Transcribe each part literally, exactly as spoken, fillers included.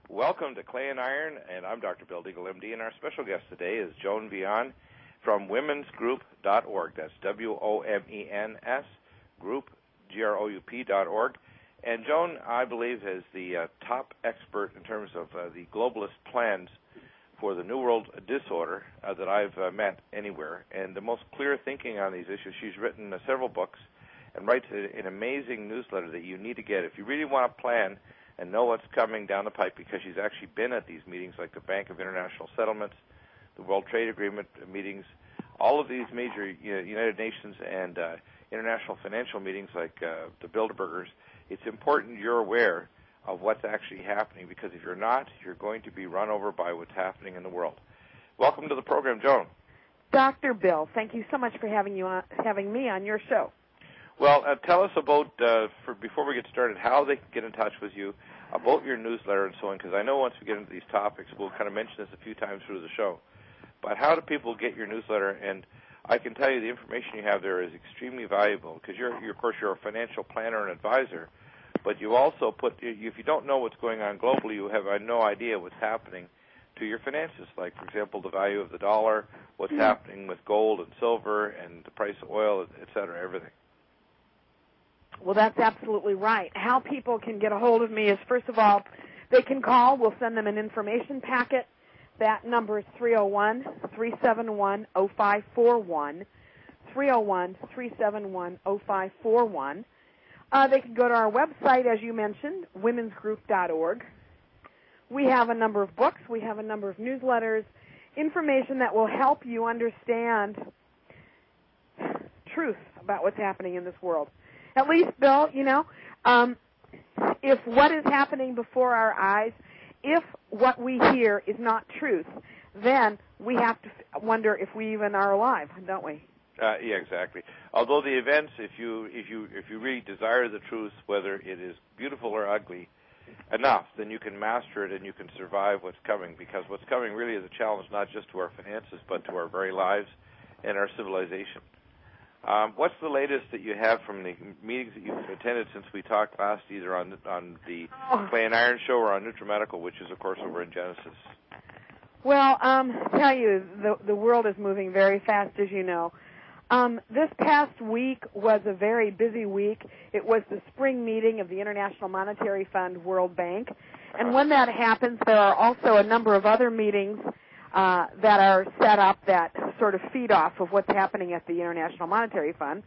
Welcome to Clay and Iron, and I'm Doctor Bill Deagle, M D, and our special guest today is Joan Vian from womens group dot org. That's W O M E N S, group, G R O U P dot org. And Joan, I believe, is the uh, top expert in terms of uh, the globalist plans for the New World Disorder uh, that I've uh, met anywhere, and the most clear thinking on these issues. She's written uh, several books and writes a, an amazing newsletter that you need to get if you really want to plan and know what's coming down the pipe, because she's actually been at these meetings like the Bank of International Settlements, the World Trade Agreement meetings, all of these major you know, United Nations and uh, international financial meetings like uh, the Bilderbergers. It's important you're aware of what's actually happening, because if you're not, you're going to be run over by what's happening in the world. Welcome to the program, Joan. Doctor Bill, thank you so much for having you on, having me on your show. Well, uh, tell us about, uh, for, before we get started, how they can get in touch with you, about your newsletter and so on, because I know once we get into these topics, we'll kind of mention this a few times through the show. But how do people get your newsletter? And I can tell you the information you have there is extremely valuable, because you're, you're, of course, you're a financial planner and advisor, but you also put, if you don't know what's going on globally, you have no idea what's happening to your finances, like, for example, the value of the dollar, what's mm-hmm. happening with gold and silver and the price of oil, et cetera, everything. Well, that's absolutely right. How people can get a hold of me is, first of all, they can call. We'll send them an information packet. That number is three oh one, three seven one, oh five four one, three oh one, three seven one, oh five four one. Uh, they can go to our website, as you mentioned, womens group dot org. We have a number of books. We have a number of newsletters, information that will help you understand truth about what's happening in this world. At least, Bill, you know, um, if what is happening before our eyes, if what we hear is not truth, then we have to wonder if we even are alive, don't we? Uh, yeah, exactly. Although the events, if you if you if you really desire the truth, whether it is beautiful or ugly, enough, then you can master it and you can survive what's coming. Because what's coming really is a challenge not just to our finances, but to our very lives and our civilization. Um, what's the latest that you have from the meetings that you've attended since we talked last, either on on the oh. Clay and Iron Show or on NutriMedical, which is, of course, over in Genesis? Well, um, I tell you, the the world is moving very fast, as you know. Um, this past week was a very busy week. It was the spring meeting of the International Monetary Fund, World Bank. And when that happens, there are also a number of other meetings uh, that are set up that sort of feed off of what's happening at the International Monetary Fund.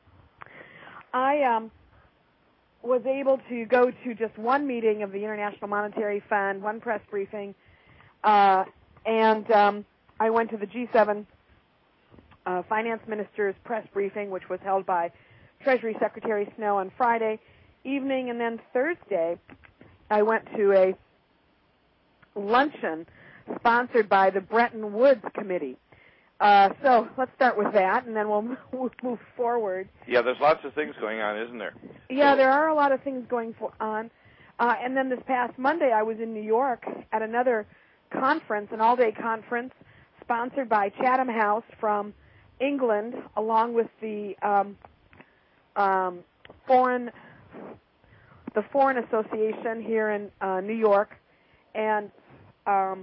I um, was able to go to just one meeting of the International Monetary Fund, one press briefing, uh, and um, I went to the G seven Uh, Finance Minister's press briefing, which was held by Treasury Secretary Snow on Friday evening, and then Thursday I went to a luncheon sponsored by the Bretton Woods Committee. Uh, so let's start with that, and then we'll, we'll move forward. Yeah, there's lots of things going on, isn't there? Yeah, there are a lot of things going for, on. Uh, and then this past Monday I was in New York at another conference, an all-day conference, sponsored by Chatham House from England, along with the um, um, foreign the Foreign Association here in uh, New York, and um,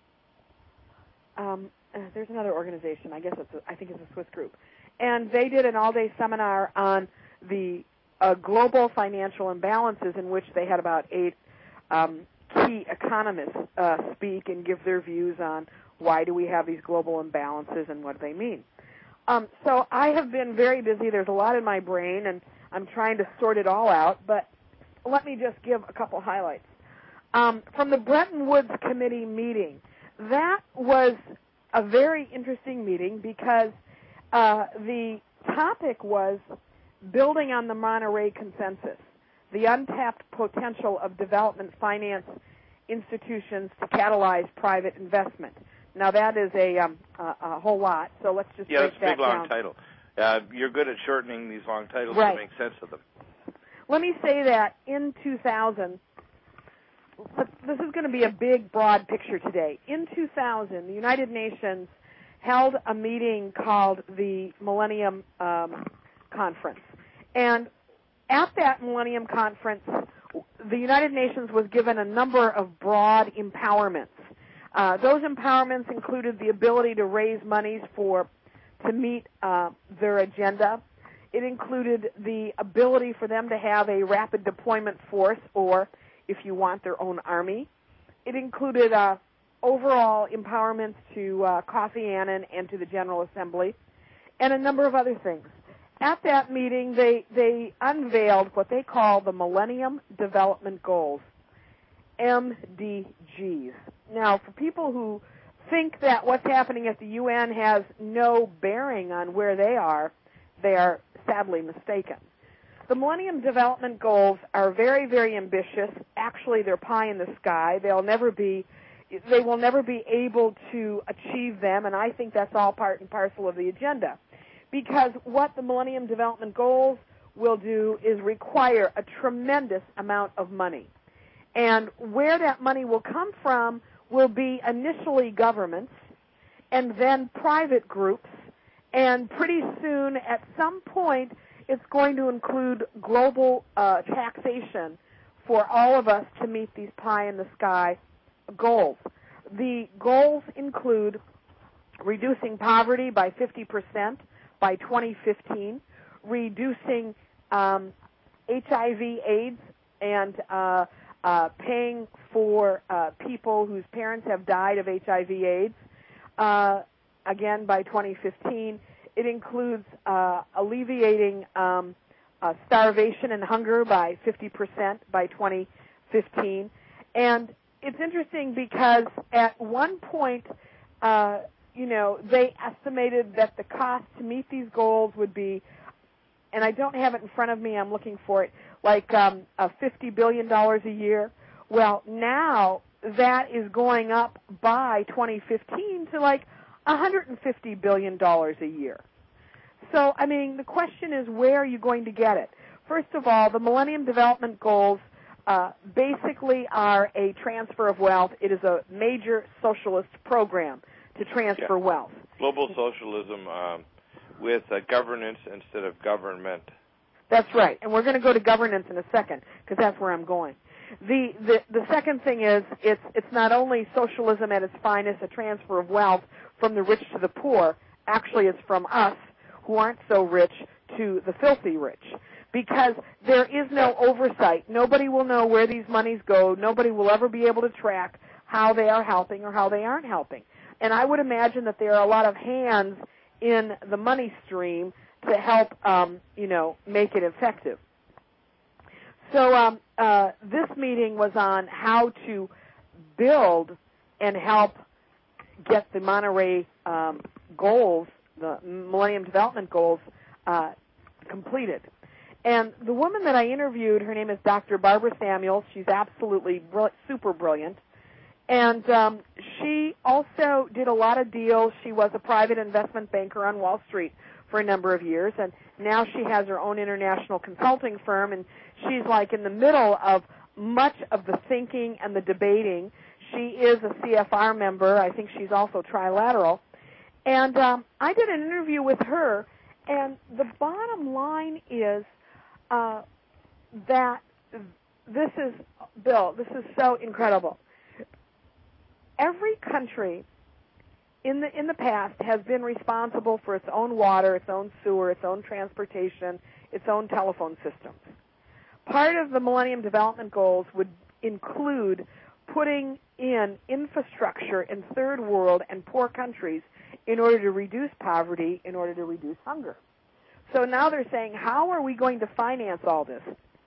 um, uh, there's another organization. I guess it's a, I think it's a Swiss group, and they did an all-day seminar on the uh, global financial imbalances, in which they had about eight um, key economists uh, speak and give their views on why do we have these global imbalances and what do they mean. Um, so I have been very busy. There's a lot in my brain, and I'm trying to sort it all out, but let me just give a couple highlights. Um, from the Bretton Woods Committee meeting, that was a very interesting meeting because uh, the topic was building on the Monterey Consensus, the untapped potential of development finance institutions to catalyze private investment. Now, that is a, um, a, a whole lot, so let's just yeah, break that down. Yeah, it's a big, long title. Uh, you're good at shortening these long titles right. to make sense of them. Let me say that in two thousand, this is going to be a big, broad picture today. In two thousand, the United Nations held a meeting called the Millennium um, Conference. And at that Millennium Conference the United Nations was given a number of broad empowerments. Uh, those empowerments included the ability to raise monies for to meet uh, their agenda. It included the ability for them to have a rapid deployment force, or, if you want, their own army. It included uh, overall empowerments to uh, Kofi Annan and to the General Assembly, and a number of other things. At that meeting, they, they unveiled what they call the Millennium Development Goals, M D Gs. Now, for people who think that what's happening at the U N has no bearing on where they are, they are sadly mistaken. The Millennium Development Goals are very, very ambitious. Actually, they're pie in the sky. They'll never be, they will never be able to achieve them, and I think that's all part and parcel of the agenda. Because what the Millennium Development Goals will do is require a tremendous amount of money. And where that money will come from will be initially governments and then private groups, and pretty soon, at some point, it's going to include global uh, taxation for all of us to meet these pie-in-the-sky goals. The goals include reducing poverty by fifty percent by twenty fifteen, reducing um, H I V AIDS and uh, uh, paying for uh, people whose parents have died of H I V AIDS, uh, again by twenty fifteen. It includes uh, alleviating um, uh, starvation and hunger by fifty percent by twenty fifteen. And it's interesting because at one point, uh, you know, they estimated that the cost to meet these goals would be, and I don't have it in front of me, I'm looking for it, like um, uh, fifty billion dollars a year. Well, now that is going up by twenty fifteen to like one hundred fifty billion dollars a year. So, I mean, the question is, where are you going to get it? First of all, the Millennium Development Goals uh, basically are a transfer of wealth. It is a major socialist program to transfer yeah. wealth. Global socialism um, with uh, governance instead of government. That's right, and we're going to go to governance in a second because that's where I'm going. The, the the second thing is it's it's not only socialism at its finest, a transfer of wealth from the rich to the poor. Actually, it's from us who aren't so rich to the filthy rich, because there is no oversight. Nobody will know where these monies go. Nobody will ever be able to track how they are helping or how they aren't helping. And I would imagine that there are a lot of hands in the money stream to help, um, you know, make it effective. So um, uh, this meeting was on how to build and help get the Monterey um, goals, the Millennium Development Goals, uh, completed. And the woman that I interviewed, her name is Doctor Barbara Samuels. She's absolutely br- super brilliant. And um, she also did a lot of deals. She was a private investment banker on Wall Street for a number of years, and now she has her own international consulting firm, and she's like in the middle of much of the thinking and the debating. She is a C F R member. I think she's also trilateral. And um, I did an interview with her, and the bottom line is uh, that this is, Bill, this is so incredible. Every country in the in the past has been responsible for its own water, its own sewer, its own transportation, its own telephone systems. Part of the Millennium Development Goals would include putting in infrastructure in third world and poor countries in order to reduce poverty, in order to reduce hunger. So now they're saying, how are we going to finance all this?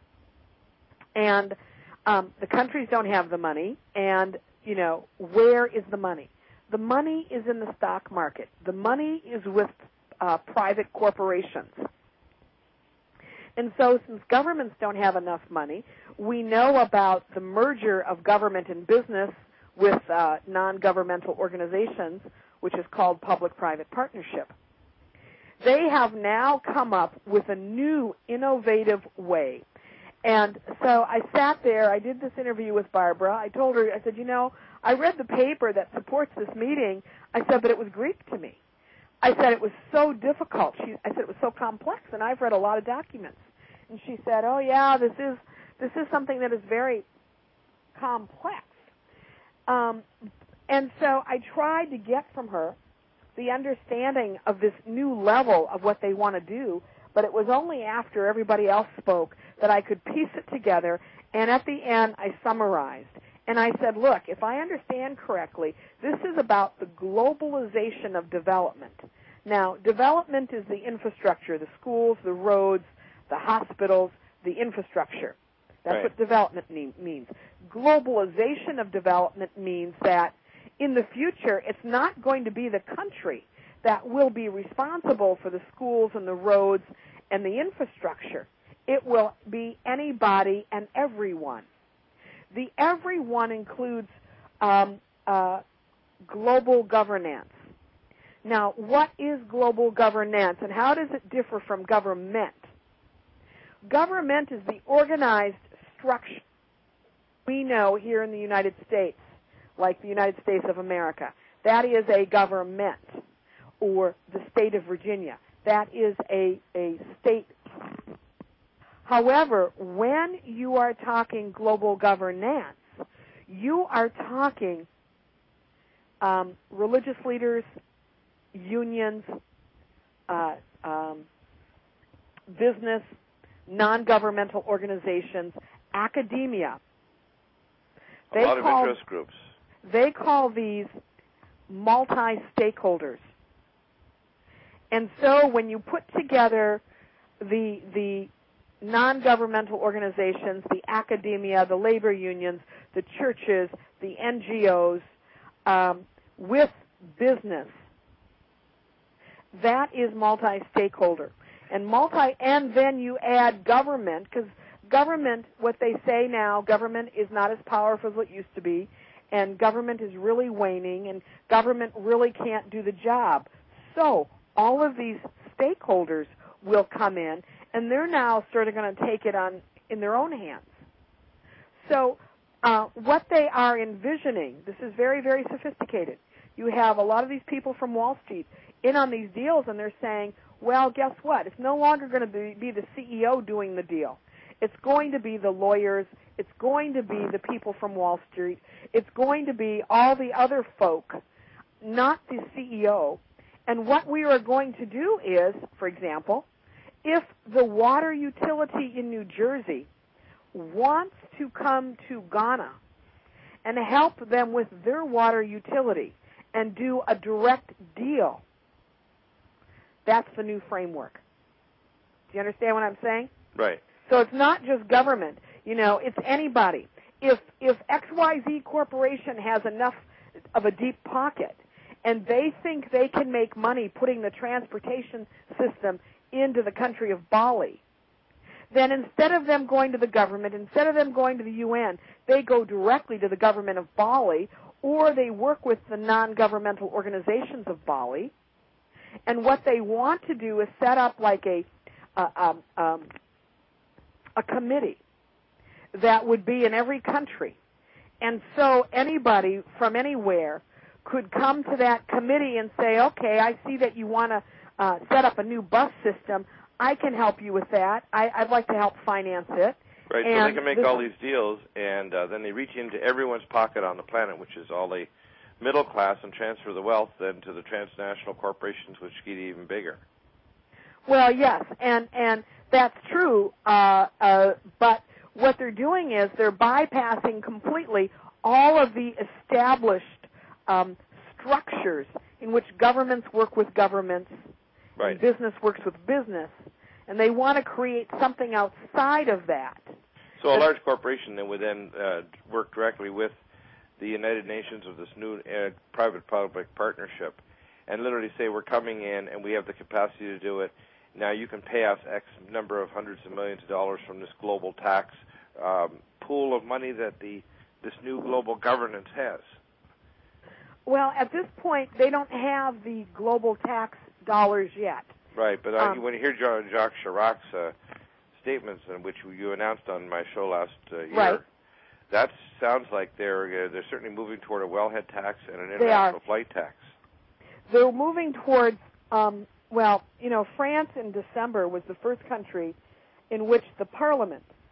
And um, the countries don't have the money, and, you know, where is the money? The money is in the stock market. The money is with uh, private corporations. And so since governments don't have enough money, we know about the merger of government and business with uh, non-governmental organizations, which is called public-private partnership. They have now come up with a new innovative way. And so I sat there, I did this interview with Barbara. I told her, I said, you know, I read the paper that supports this meeting. I said, but it was Greek to me. I said it was so difficult. She, I said it was so complex, and I've read a lot of documents. And she said, oh, yeah, this is This is something that is very complex. Um, and so I tried to get from her the understanding of this new level of what they want to do, but it was only after everybody else spoke that I could piece it together, and at the end I summarized. And I said, look, if I understand correctly, this is about the globalization of development. Now, development is the infrastructure, the schools, the roads, the hospitals, the infrastructure. That's right. what development mean, means. Globalization of development means that in the future, it's not going to be the country that will be responsible for the schools and the roads and the infrastructure. It will be anybody and everyone. The everyone includes um, uh, global governance. Now, what is global governance, and how does it differ from government? Government is the organized structure we know here in the United States, like the United States of America. That is a government, or the state of Virginia. That is a, a state. However, when you are talking global governance, you are talking um, religious leaders, unions, uh, um, business, non-governmental organizations, academia. A They lot of call, interest groups. They call these multi-stakeholders. And so when you put together the the non-governmental organizations, the academia, the labor unions, the churches, the N G Os, um, with business, that is multi-stakeholder. And multi, and then you add government, because government, what they say now, government is not as powerful as it used to be, and government is really waning, and government really can't do the job. So all of these stakeholders will come in, and they're now sort of going to take it on in their own hands. So uh, what they are envisioning, this is very, very sophisticated. You have a lot of these people from Wall Street in on these deals, and they're saying, well, guess what? It's no longer going to be, be the C E O doing the deal. It's going to be the lawyers. It's going to be the people from Wall Street. It's going to be all the other folk, not the C E O. And what we are going to do is, for example, if the water utility in New Jersey wants to come to Ghana and help them with their water utility and do a direct deal, that's the new framework. Do you understand what I'm saying? Right. So it's not just government. You know, it's anybody. If if X Y Z Corporation has enough of a deep pocket and they think they can make money putting the transportation system into the country of Bali, then instead of them going to the government, instead of them going to the U N, they go directly to the government of Bali, or they work with the non-governmental organizations of Bali. And what they want to do is set up like a uh, um, um, a committee that would be in every country. And so anybody from anywhere could come to that committee and say, okay, I see that you want to uh, set up a new bus system. I can help you with that. I, I'd like to help finance it. Right, and so they can make this, all these deals, and uh, then they reach into everyone's pocket on the planet, which is all the middle class, and transfer the wealth then to the transnational corporations, which get even bigger. Well, yes, and, and that's true, uh, uh, but what they're doing is they're bypassing completely all of the established um, structures in which governments work with governments, right. and business works with business, and they want to create something outside of that. So a large corporation then would then uh, work directly with the United Nations of this new uh, private-public partnership and literally say, we're coming in and we have the capacity to do it. Now you can pay us X number of hundreds of millions of dollars from this global tax um, pool of money that the this new global governance has. Well, at this point, they don't have the global tax dollars yet. Right, but um, uh, when you hear Jacques Chirac's uh, statements, in which you announced on my show last uh, year, right. that sounds like they're uh, they're certainly moving toward a wellhead tax and an international flight tax. They're moving towards, um, well, you know, France in December was the first country in which the parliament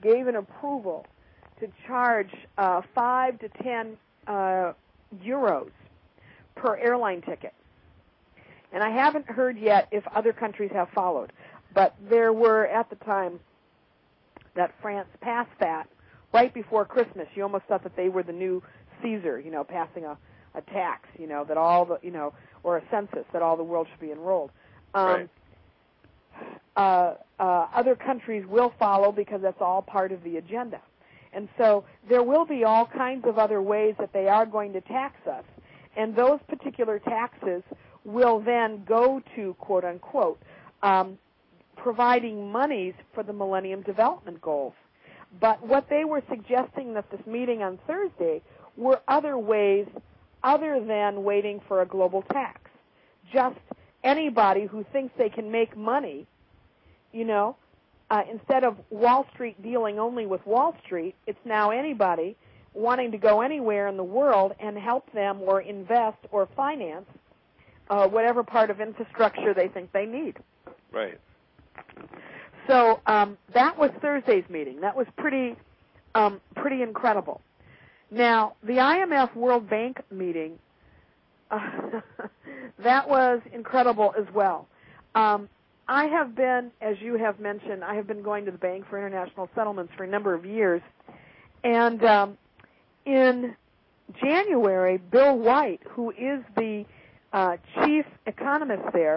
gave an approval to charge uh, five to ten uh, euros per airline ticket. And I haven't heard yet if other countries have followed. But there were, at the time that France passed that, right before Christmas, you almost thought that they were the new Caesar, you know, passing a, a tax, you know, that all the, you know, or a census, that all the world should be enrolled. Um, right. uh, uh, other countries will follow because that's all part of the agenda. And so there will be all kinds of other ways that they are going to tax us. And those particular taxes will then go to, quote unquote, um, providing monies for the Millennium Development Goals. But what they were suggesting at this meeting on Thursday were other ways other than waiting for a global tax. Just anybody who thinks they can make money, you know, uh, instead of Wall Street dealing only with Wall Street, it's now anybody wanting to go anywhere in the world and help them or invest or finance uh, whatever part of infrastructure they think they need. Right. So um, that was Thursday's meeting. That was pretty, um, pretty incredible. Now, the I M F World Bank meeting, uh, that was incredible as well. Um, I have been, as you have mentioned, I have been going to the Bank for International Settlements for a number of years. And um, in January, Bill White, who is the uh, chief economist there,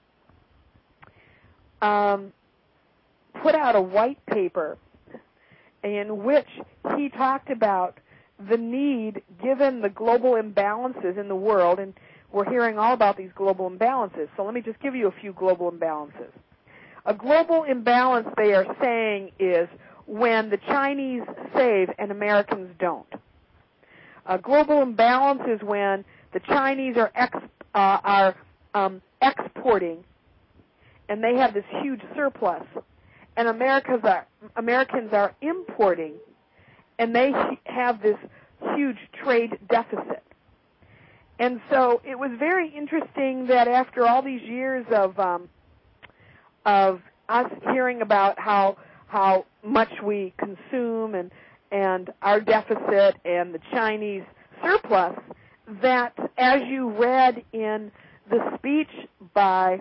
um, put out a white paper in which he talked about the need, given the global imbalances in the world, and we're hearing all about these global imbalances. So let me just give you a few global imbalances. A global imbalance, they are saying, is when the Chinese save and Americans don't. A global imbalance is when the Chinese are ex, uh, are um, exporting, and they have this huge surplus, and Americans are Americans are importing, and they have this huge trade deficit. And so it was very interesting that after all these years of um, of us hearing about how how much we consume and and our deficit and the Chinese surplus, that as you read in the speech by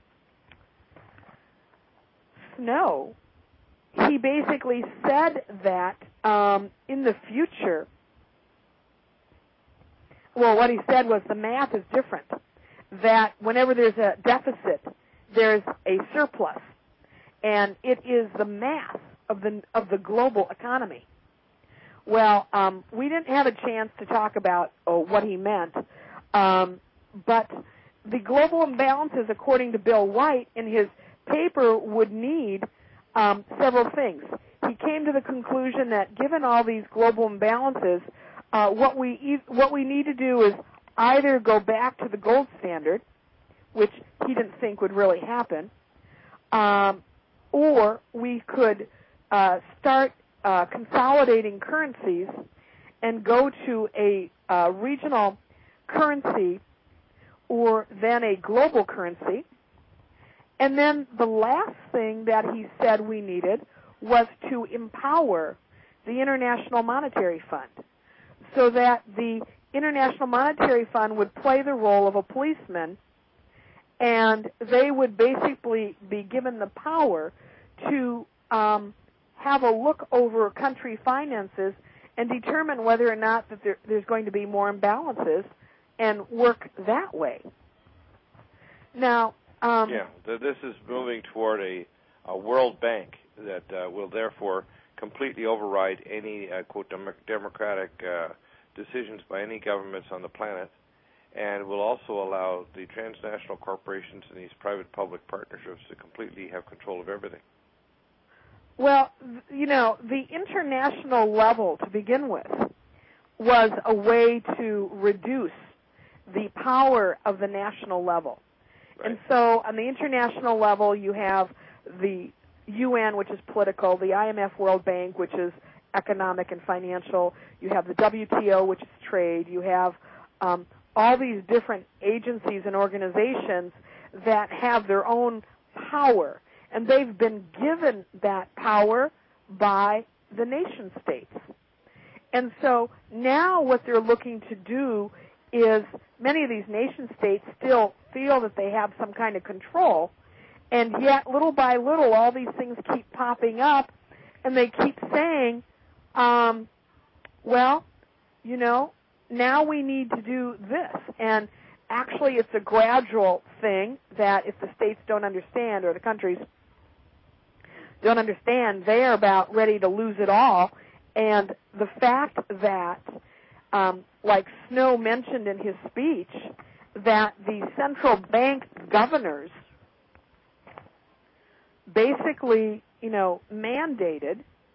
Snow, he basically said that um, in the future, well, what he said was the math is different, that whenever there's a deficit, there's a surplus, and it is the math of the of the global economy. Well, um, we didn't have a chance to talk about oh, what he meant, um, but the global imbalances, according to Bill White, in his paper, would need um, several things. He came to the conclusion that given all these global imbalances, uh, what we e- what we need to do is either go back to the gold standard, which he didn't think would really happen, um, or we could uh, start uh, consolidating currencies and go to a uh, regional currency or then a global currency. And then the last thing that he said we needed was to empower the International Monetary Fund so that the International Monetary Fund would play the role of a policeman, and they would basically be given the power to um, have a look over country finances and determine whether or not that there, there's going to be more imbalances and work that way. Now, um, yeah, this is moving toward a, a World Bank that uh, will therefore completely override any, uh, quote, dem- democratic uh, decisions by any governments on the planet, and will also allow the transnational corporations and these private-public partnerships to completely have control of everything. Well, you know, the international level, to begin with, was a way to reduce the power of the national level. Right. And so on the international level, you have the U N, which is political, the I M F World Bank, which is economic and financial. You have the W T O, which is trade. You have um, all these different agencies and organizations that have their own power. And they've been given that power by the nation states. And so now what they're looking to do is many of these nation states still feel that they have some kind of control, and yet little by little all these things keep popping up, and they keep saying, um, well, you know, now we need to do this. And actually it's a gradual thing that if the states don't understand, or the countries don't understand, they are about ready to lose it all. And the fact that, um, like Snow mentioned in his speech, that the central bank governors basically, you know, mandated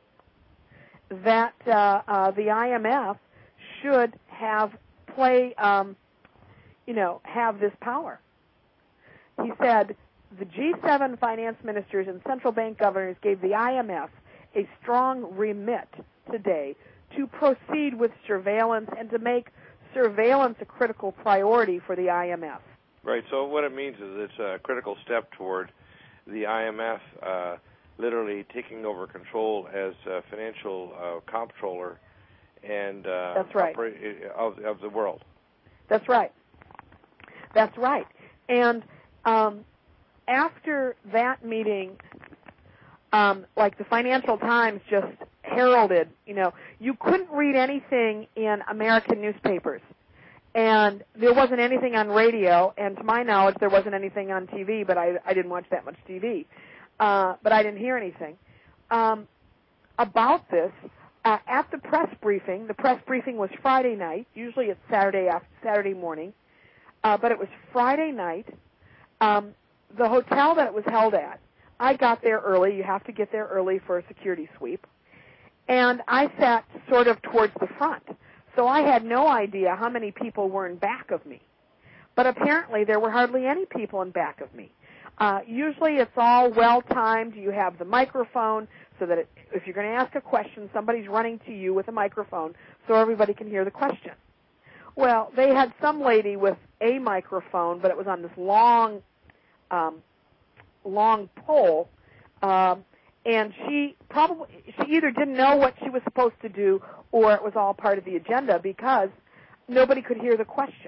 that uh, uh, the I M F should have play, um, you know, have this power. He said the G seven finance ministers and central bank governors gave the I M F a strong remit today to proceed with surveillance and to make surveillance a critical priority for the I M F. Right. So what it means is it's a critical step toward the I M F uh, literally taking over control as a financial uh, comptroller and uh, That's right. of, of the world. That's right. That's right. And um, after that meeting, um, like the Financial Times just heralded, you know, you couldn't read anything in American newspapers. And there wasn't anything on radio, and to my knowledge, there wasn't anything on T V, but I, I didn't watch that much T V. Uh, but I didn't hear anything um, about this. Uh, at the press briefing, the press briefing was Friday night. Usually it's Saturday after Saturday morning, uh, but it was Friday night. Um, the hotel that it was held at, I got there early. You have to get there early for a security sweep. And I sat sort of towards the front. So I had no idea how many people were in back of me. But apparently there were hardly any people in back of me. Uh, usually it's all well-timed. You have the microphone so that it, if you're going to ask a question, somebody's running to you with a microphone so everybody can hear the question. Well, they had some lady with a microphone, but it was on this long, um, long pole, um, and she probably, she either didn't know what she was supposed to do or it was all part of the agenda because nobody could hear the questions.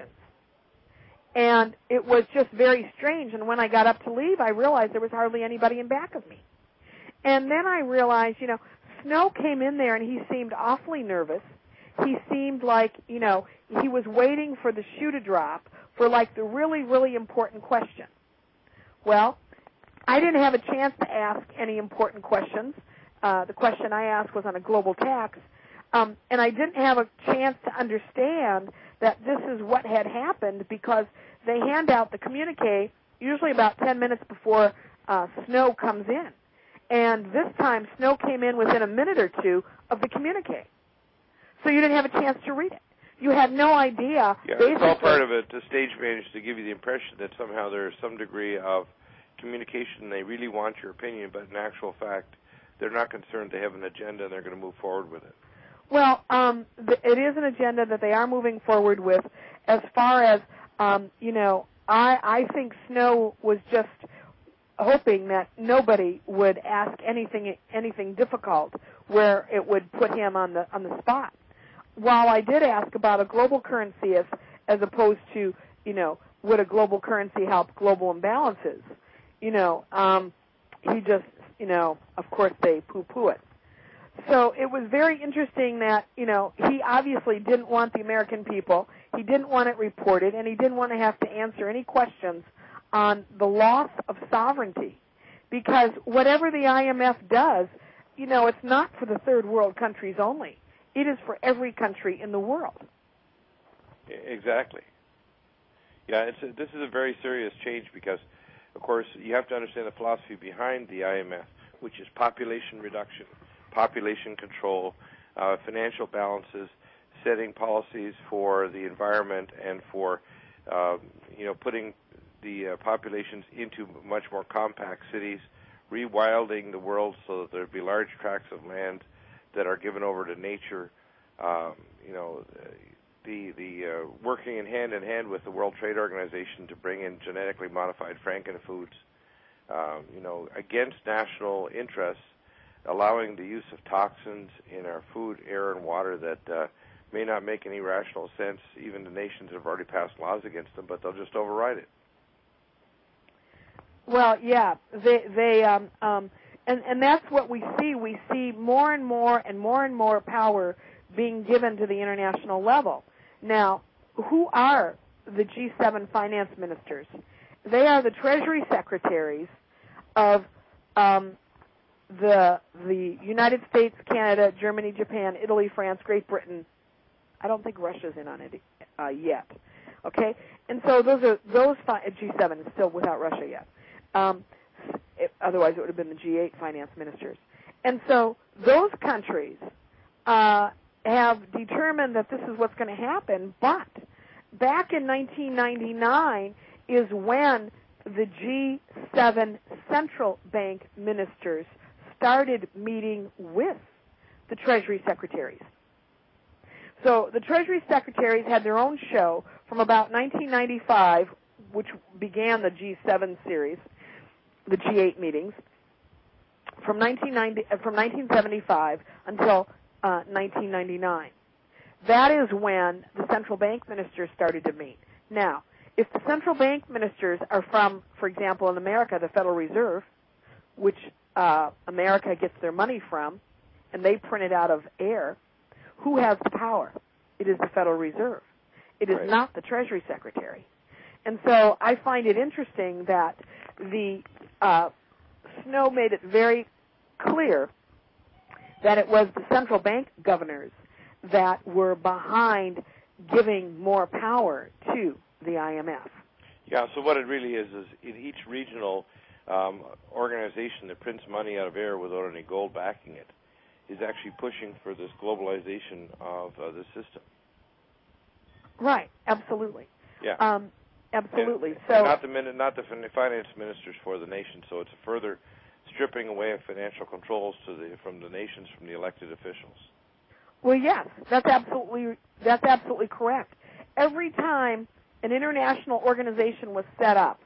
And it was just very strange. And when I got up to leave, I realized there was hardly anybody in back of me. And then I realized, you know, Snow came in there and he seemed awfully nervous. He seemed like, you know, he was waiting for the shoe to drop for like the really, really important question. Well, I didn't have a chance to ask any important questions. Uh, the question I asked was on a global tax. Um, and I didn't have a chance to understand that this is what had happened because they hand out the communique usually about ten minutes before uh, Snow comes in. And this time, Snow came in within a minute or two of the communique. So you didn't have a chance to read it. You had no idea. Yeah, it's all part of it, the stage managed to give you the impression that somehow there's some degree of communication. They really want your opinion, but in actual fact, they're not concerned. They have an agenda, and they're going to move forward with it. Well, um, th- it is an agenda that they are moving forward with. As far as, um, you know, I, I think Snow was just hoping that nobody would ask anything anything difficult where it would put him on the on the spot. While I did ask about a global currency as as opposed to, you know, would a global currency help global imbalances? You know, um, he just, you know, of course they poo-poo it. So it was very interesting that, you know, he obviously didn't want the American people, he didn't want it reported, and he didn't want to have to answer any questions on the loss of sovereignty. Because whatever the I M F does, you know, it's not for the third world countries only. It is for every country in the world. Exactly. Yeah, it's a, this is a very serious change because, of course, you have to understand the philosophy behind the I M F, which is population reduction, population control, uh, financial balances, setting policies for the environment and for, uh, you know, putting the uh, populations into much more compact cities, rewilding the world so that there'd be large tracts of land that are given over to nature, um, you know, the the uh, working in hand in hand with the World Trade Organization to bring in genetically modified frankenfoods, um, you know, against national interests, allowing the use of toxins in our food, air, and water that uh, may not make any rational sense. Even the nations have already passed laws against them, but they'll just override it. Well, yeah, they they um, um, and and that's what we see. We see more and more and more and more power being given to the international level. Now, who are the G seven finance ministers? They are the Treasury secretaries of um, the the United States, Canada, Germany, Japan, Italy, France, Great Britain. I don't think Russia's in on it uh, yet. Okay, and so those are those fi- G seven is still without Russia yet. Um, it, otherwise, it would have been the G eight finance ministers. And so those countries uh, have determined that this is what's going to happen. But back in nineteen ninety-nine is when the G seven central bank ministers started meeting with the Treasury secretaries. So the Treasury secretaries had their own show from about nineteen ninety-five, which began the G seven series, the G eight meetings, from nineteen ninety, from nineteen seventy-five until uh, nineteen ninety-nine. That is when the central bank ministers started to meet. Now, if the central bank ministers are from, for example, in America, the Federal Reserve, which uh, America gets their money from, and they print it out of air, who has the power? It is the Federal Reserve. It is right. not the Treasury Secretary. And so I find it interesting that the uh, Snow made it very clear that it was the central bank governors that were behind giving more power to the I M F. Yeah, so what it really is is in each regional um, organization that prints money out of air without any gold backing it is actually pushing for this globalization of uh, the system. Right, absolutely. Yeah. Um, absolutely. And, so and not the min- not the finance ministers for the nation. So it's a further stripping away of financial controls to the from the nations, from the elected officials. Well, yes, that's absolutely that's absolutely correct. Every time an international organization was set up,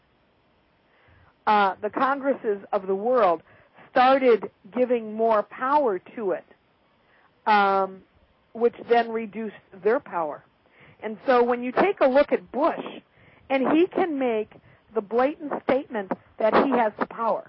uh, the Congresses of the world started giving more power to it, um, which then reduced their power. And so when you take a look at Bush, and he can make the blatant statement that he has the power,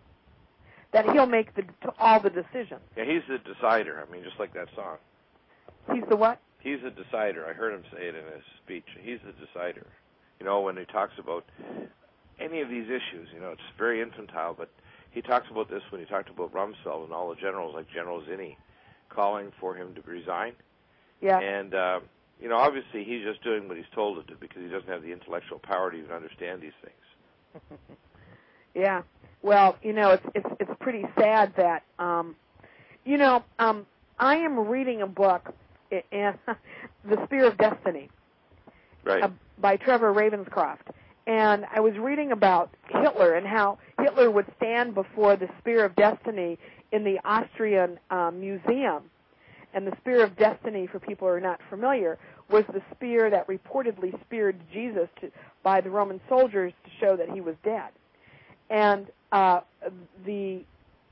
that he'll make the, all the decisions. Yeah, he's the decider. I mean, just like that song. He's the what? He's the decider. I heard him say it in his speech. He's the decider. You know, when he talks about any of these issues, you know, it's very infantile, but he talks about this when he talked about Rumsfeld and all the generals, like General Zinni, calling for him to resign. Yeah. And, uh, you know, obviously he's just doing what he's told to do because he doesn't have the intellectual power to even understand these things. Yeah. Well, you know, it's it's it's pretty sad that, um, you know, um, I am reading a book, in, The Spear of Destiny, right. uh, by Trevor Ravenscroft. And I was reading about Hitler and how Hitler would stand before the Spear of Destiny in the Austrian um, Museum. And the Spear of Destiny, for people who are not familiar, was the spear that reportedly speared Jesus to, by the Roman soldiers to show that he was dead. And uh, the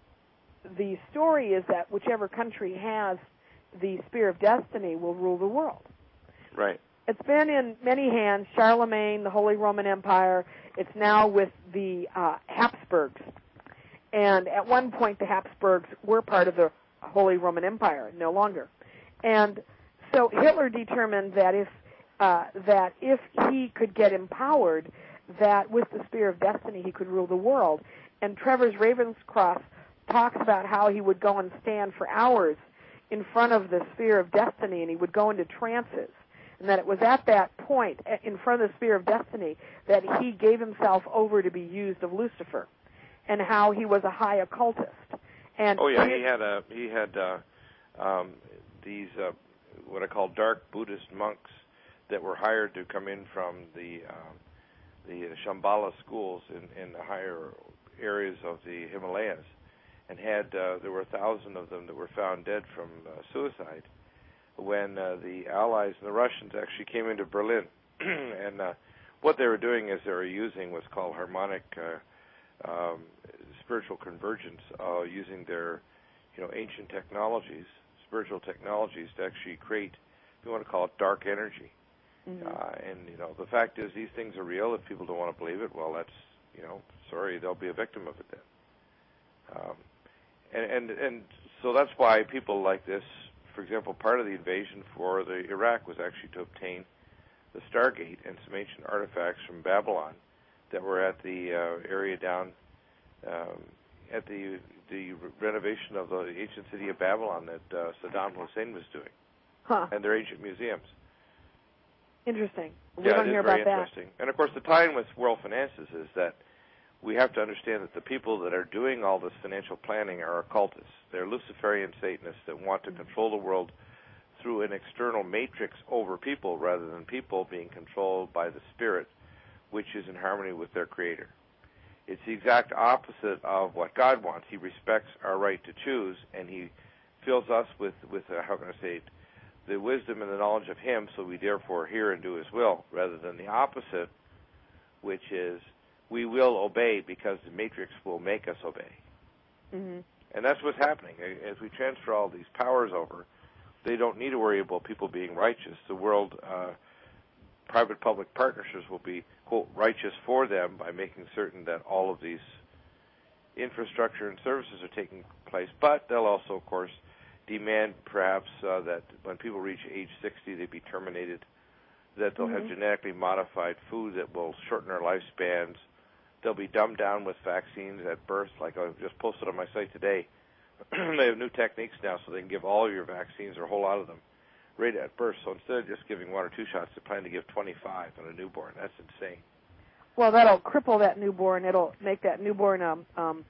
the story is that whichever country has the Spear of Destiny will rule the world. Right. It's been in many hands. Charlemagne, the Holy Roman Empire. It's now with the uh, Habsburgs. And at one point, the Habsburgs were part of the Holy Roman Empire, no longer. And so Hitler determined that if uh, that if he could get empowered, that with the Spear of Destiny he could rule the world. And Trevor's Ravenscroft talks about how he would go and stand for hours in front of the Spear of Destiny, and he would go into trances. And that it was at that point, in front of the Spear of Destiny, that he gave himself over to be used of Lucifer, and how he was a high occultist. And oh yeah, he had a he had uh, um, these uh, what I call dark Buddhist monks that were hired to come in from the um, the Shambhala schools in, in the higher areas of the Himalayas, and had uh, there were a thousand of them that were found dead from uh, suicide when uh, the Allies and the Russians actually came into Berlin. And uh, what they were doing is they were using what's called harmonic uh, um, spiritual convergence, uh, using their you know, ancient technologies, spiritual technologies, to actually create, if you want to call it, dark energy. Mm-hmm. Uh, and, you know, the fact is these things are real. If people don't want to believe it, well, that's, you know, sorry, they'll be a victim of it then. Um, and, and, and so that's why people like this, for example, part of the invasion for the Iraq was actually to obtain the Stargate and some ancient artifacts from Babylon that were at the uh, area down um, at the the renovation of the ancient city of Babylon that uh, Saddam Hussein was doing, huh. and their ancient museums. Interesting. We yeah, don't it is hear very about interesting. That. And of course, the tie-in with world finances is that we have to understand that the people that are doing all this financial planning are occultists. They're Luciferian Satanists that want to control the world through an external matrix over people rather than people being controlled by the spirit, which is in harmony with their Creator. It's the exact opposite of what God wants. He respects our right to choose, and He fills us with, with uh, how can I say it, the wisdom and the knowledge of Him, so we therefore hear and do His will, rather than the opposite, which is we will obey because the matrix will make us obey. Mm-hmm. And that's what's happening. As we transfer all these powers over, they don't need to worry about people being righteous. The world, uh, private-public partnerships will be, quote, righteous for them by making certain that all of these infrastructure and services are taking place. But they'll also, of course, demand perhaps uh, that when people reach age sixty, they be terminated, that they'll mm-hmm. have genetically modified food that will shorten their lifespans. They'll be dumbed down with vaccines at birth, like I just posted on my site today. They have new techniques now so they can give all your vaccines, or a whole lot of them, right at birth. So instead of just giving one or two shots, they plan to give twenty-five on a newborn. That's insane. Well, that'll cripple that newborn. It'll make that newborn, um, um,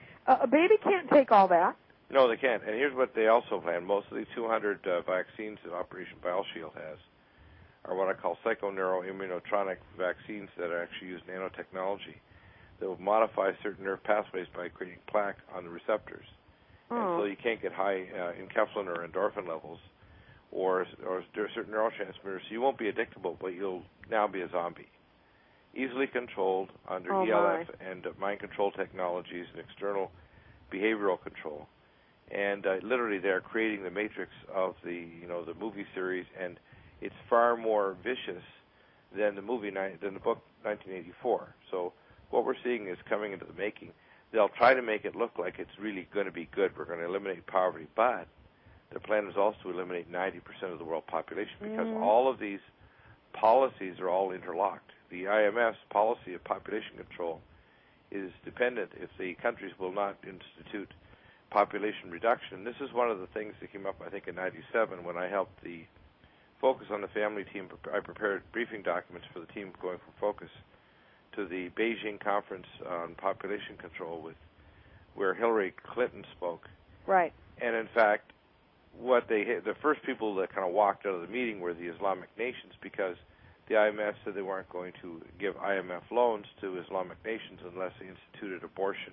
a baby can't take all that. No, they can't. And here's what they also plan. Most of the two hundred uh, vaccines that Operation BioShield has are what I call psychoneuroimmunotronic vaccines that actually use nanotechnology that will modify certain nerve pathways by creating plaque on the receptors. Oh. And so you can't get high uh, enkephalin or endorphin levels or, or certain neurotransmitters. So you won't be addictable, but you'll now be a zombie. Easily controlled under oh E L F my. and uh, mind control technologies and external behavioral control. And uh, literally they're creating the matrix of the, you know, the movie series, and it's far more vicious than the movie, than the book nineteen eighty-four. So what we're seeing is coming into the making. They'll try to make it look like it's really going to be good. We're going to eliminate poverty, but their plan is also to eliminate ninety percent of the world population because mm. all of these policies are all interlocked. The I M F's policy of population control is dependent if the countries will not institute population reduction. This is one of the things that came up, I think, in ninety-seven when I helped the Focus on the Family team. I prepared briefing documents for the team going from Focus to the Beijing Conference on Population Control, with where Hillary Clinton spoke. Right. And in fact, what they the first people that kind of walked out of the meeting were the Islamic nations, because the I M F said they weren't going to give I M F loans to Islamic nations unless they instituted abortion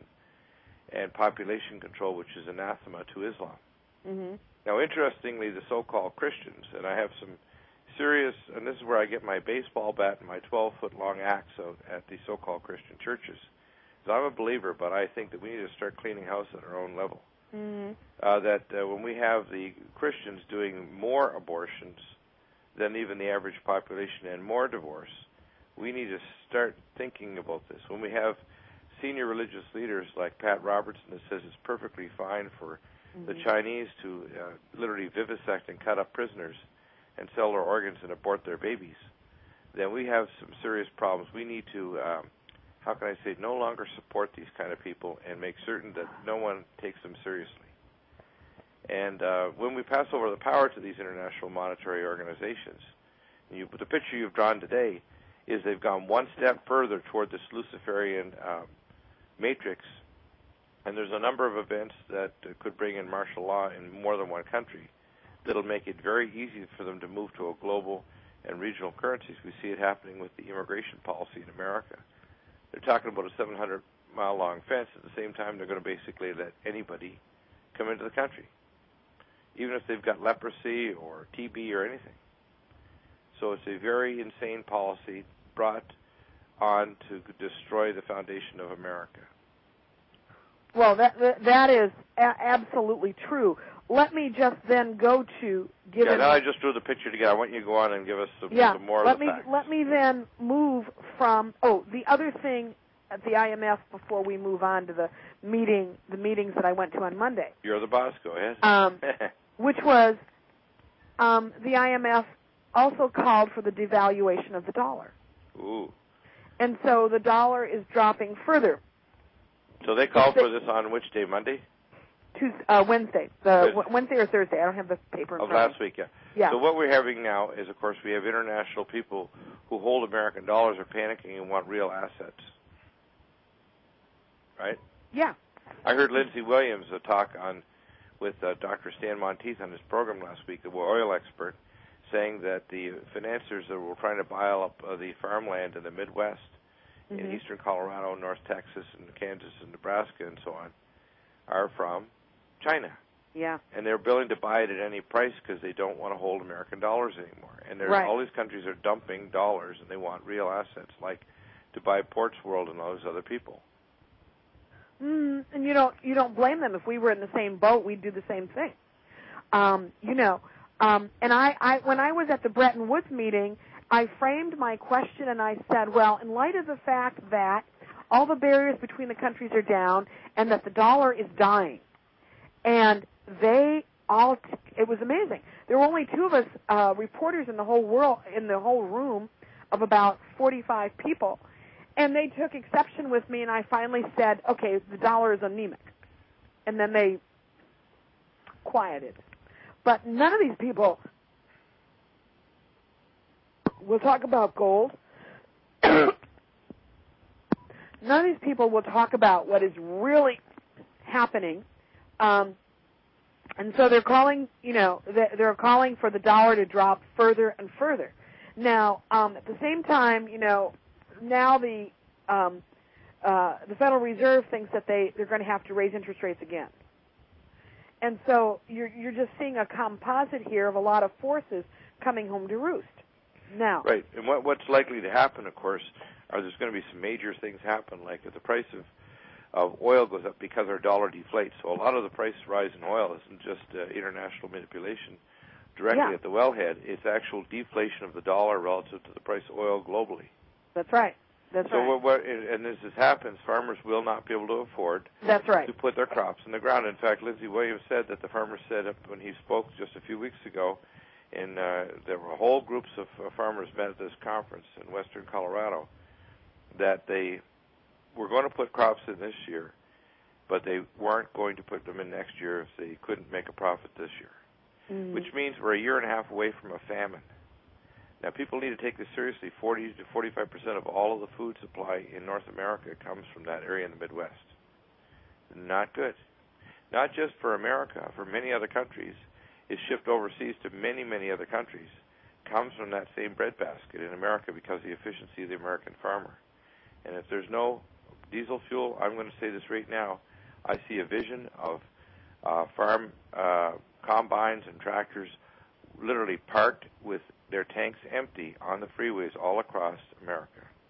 and population control, which is anathema to Islam. Mm-hmm. Now, interestingly, the so-called Christians, and I have some serious, and this is where I get my baseball bat and my twelve-foot-long axe out at the so-called Christian churches. So I'm a believer, but I think that we need to start cleaning house at our own level. Mm-hmm. Uh, that uh, when we have the Christians doing more abortions than even the average population and more divorce, we need to start thinking about this. When we have senior religious leaders like Pat Robertson that says it's perfectly fine for mm-hmm. the Chinese to uh, literally vivisect and cut up prisoners and sell their organs and abort their babies, then we have some serious problems. We need to, um, how can I say, no longer support these kind of people and make certain that no one takes them seriously. And uh, when we pass over the power to these international monetary organizations, you, the picture you've drawn today is they've gone one step further toward this Luciferian um, matrix, and there's a number of events that uh, could bring in martial law in more than one country that'll make it very easy for them to move to a global and regional currencies. We see it happening with the immigration policy in America. They're talking about a seven hundred mile long fence. At the same time, they're going to basically let anybody come into the country, even if they've got leprosy or T B or anything. So it's a very insane policy brought on to destroy the foundation of America. Well, that that is a- absolutely true. Let me just then go to give. Yeah, now I just drew the picture together. I want you to go on and give us some, yeah, some more let of the me, facts. Let me then move from, oh, the other thing at the I M F before we move on to the meeting, the meetings that I went to on Monday. You're the boss. Go ahead. Um, which was um, the I M F also called for the devaluation of the dollar. Ooh. And so the dollar is dropping further. So they called for this on which day, Monday? Tuesday, uh, Wednesday, the w- Wednesday or Thursday. I don't have the paper in of front of me. last week, yeah. Yeah. So what we're having now is, of course, we have international people who hold American dollars are panicking and want real assets, right? Yeah. I heard Lindsey Williams uh, talk on with uh, Doctor Stan Monteith on his program last week, the oil expert, saying that the financiers that were trying to buy up uh, the farmland in the Midwest, mm-hmm. in eastern Colorado, North Texas, and Kansas, and Nebraska, and so on, are from China. Yeah. And they're willing to buy it at any price because they don't want to hold American dollars anymore. And there's, right. all these countries are dumping dollars, and they want real assets, like to buy Ports World and all those other people. Mm, and you don't you don't blame them. If we were in the same boat, we'd do the same thing. Um, you know, um, and I, I when I was at the Bretton Woods meeting, I framed my question and I said, well, in light of the fact that all the barriers between the countries are down and that the dollar is dying, and they all, it was amazing. There were only two of us uh, reporters in the whole world, in the whole room of about forty-five people, and they took exception with me, and I finally said, okay, the dollar is anemic. And then they quieted. But none of these people will talk about gold. None of these people will talk about what is really happening. Um, and so they're calling, you know, they're calling for the dollar to drop further and further. Now, um, at the same time, you know, now the um, uh, the Federal Reserve thinks that they, they're going to have to raise interest rates again. And so you're you're just seeing a composite here of a lot of forces coming home to roost. Now, right, and what what's likely to happen, of course, are there's going to be some major things happen, like if the price of of oil goes up because our dollar deflates. So a lot of the price rise in oil isn't just uh, international manipulation directly yeah. at the wellhead. It's actual deflation of the dollar relative to the price of oil globally. That's right. That's so right. What, what, and as this happens, farmers will not be able to afford That's right. to put their crops in the ground. In fact, Lindsey Williams said that the farmers said when he spoke just a few weeks ago, in uh, there were whole groups of uh, farmers met at this conference in western Colorado, that they were going to put crops in this year, but they weren't going to put them in next year if they couldn't make a profit this year, mm-hmm. which means we're a year and a half away from a famine. Now, people need to take this seriously. forty to forty-five percent of all of the food supply in North America comes from that area in the Midwest. Not good. Not just for America, for many other countries. It's shipped overseas to many, many other countries. Comes from that same breadbasket in America because of the efficiency of the American farmer. And if there's no diesel fuel, I'm going to say this right now, I see a vision of uh, farm uh, combines and tractors literally parked with their tanks empty on the freeways all across America.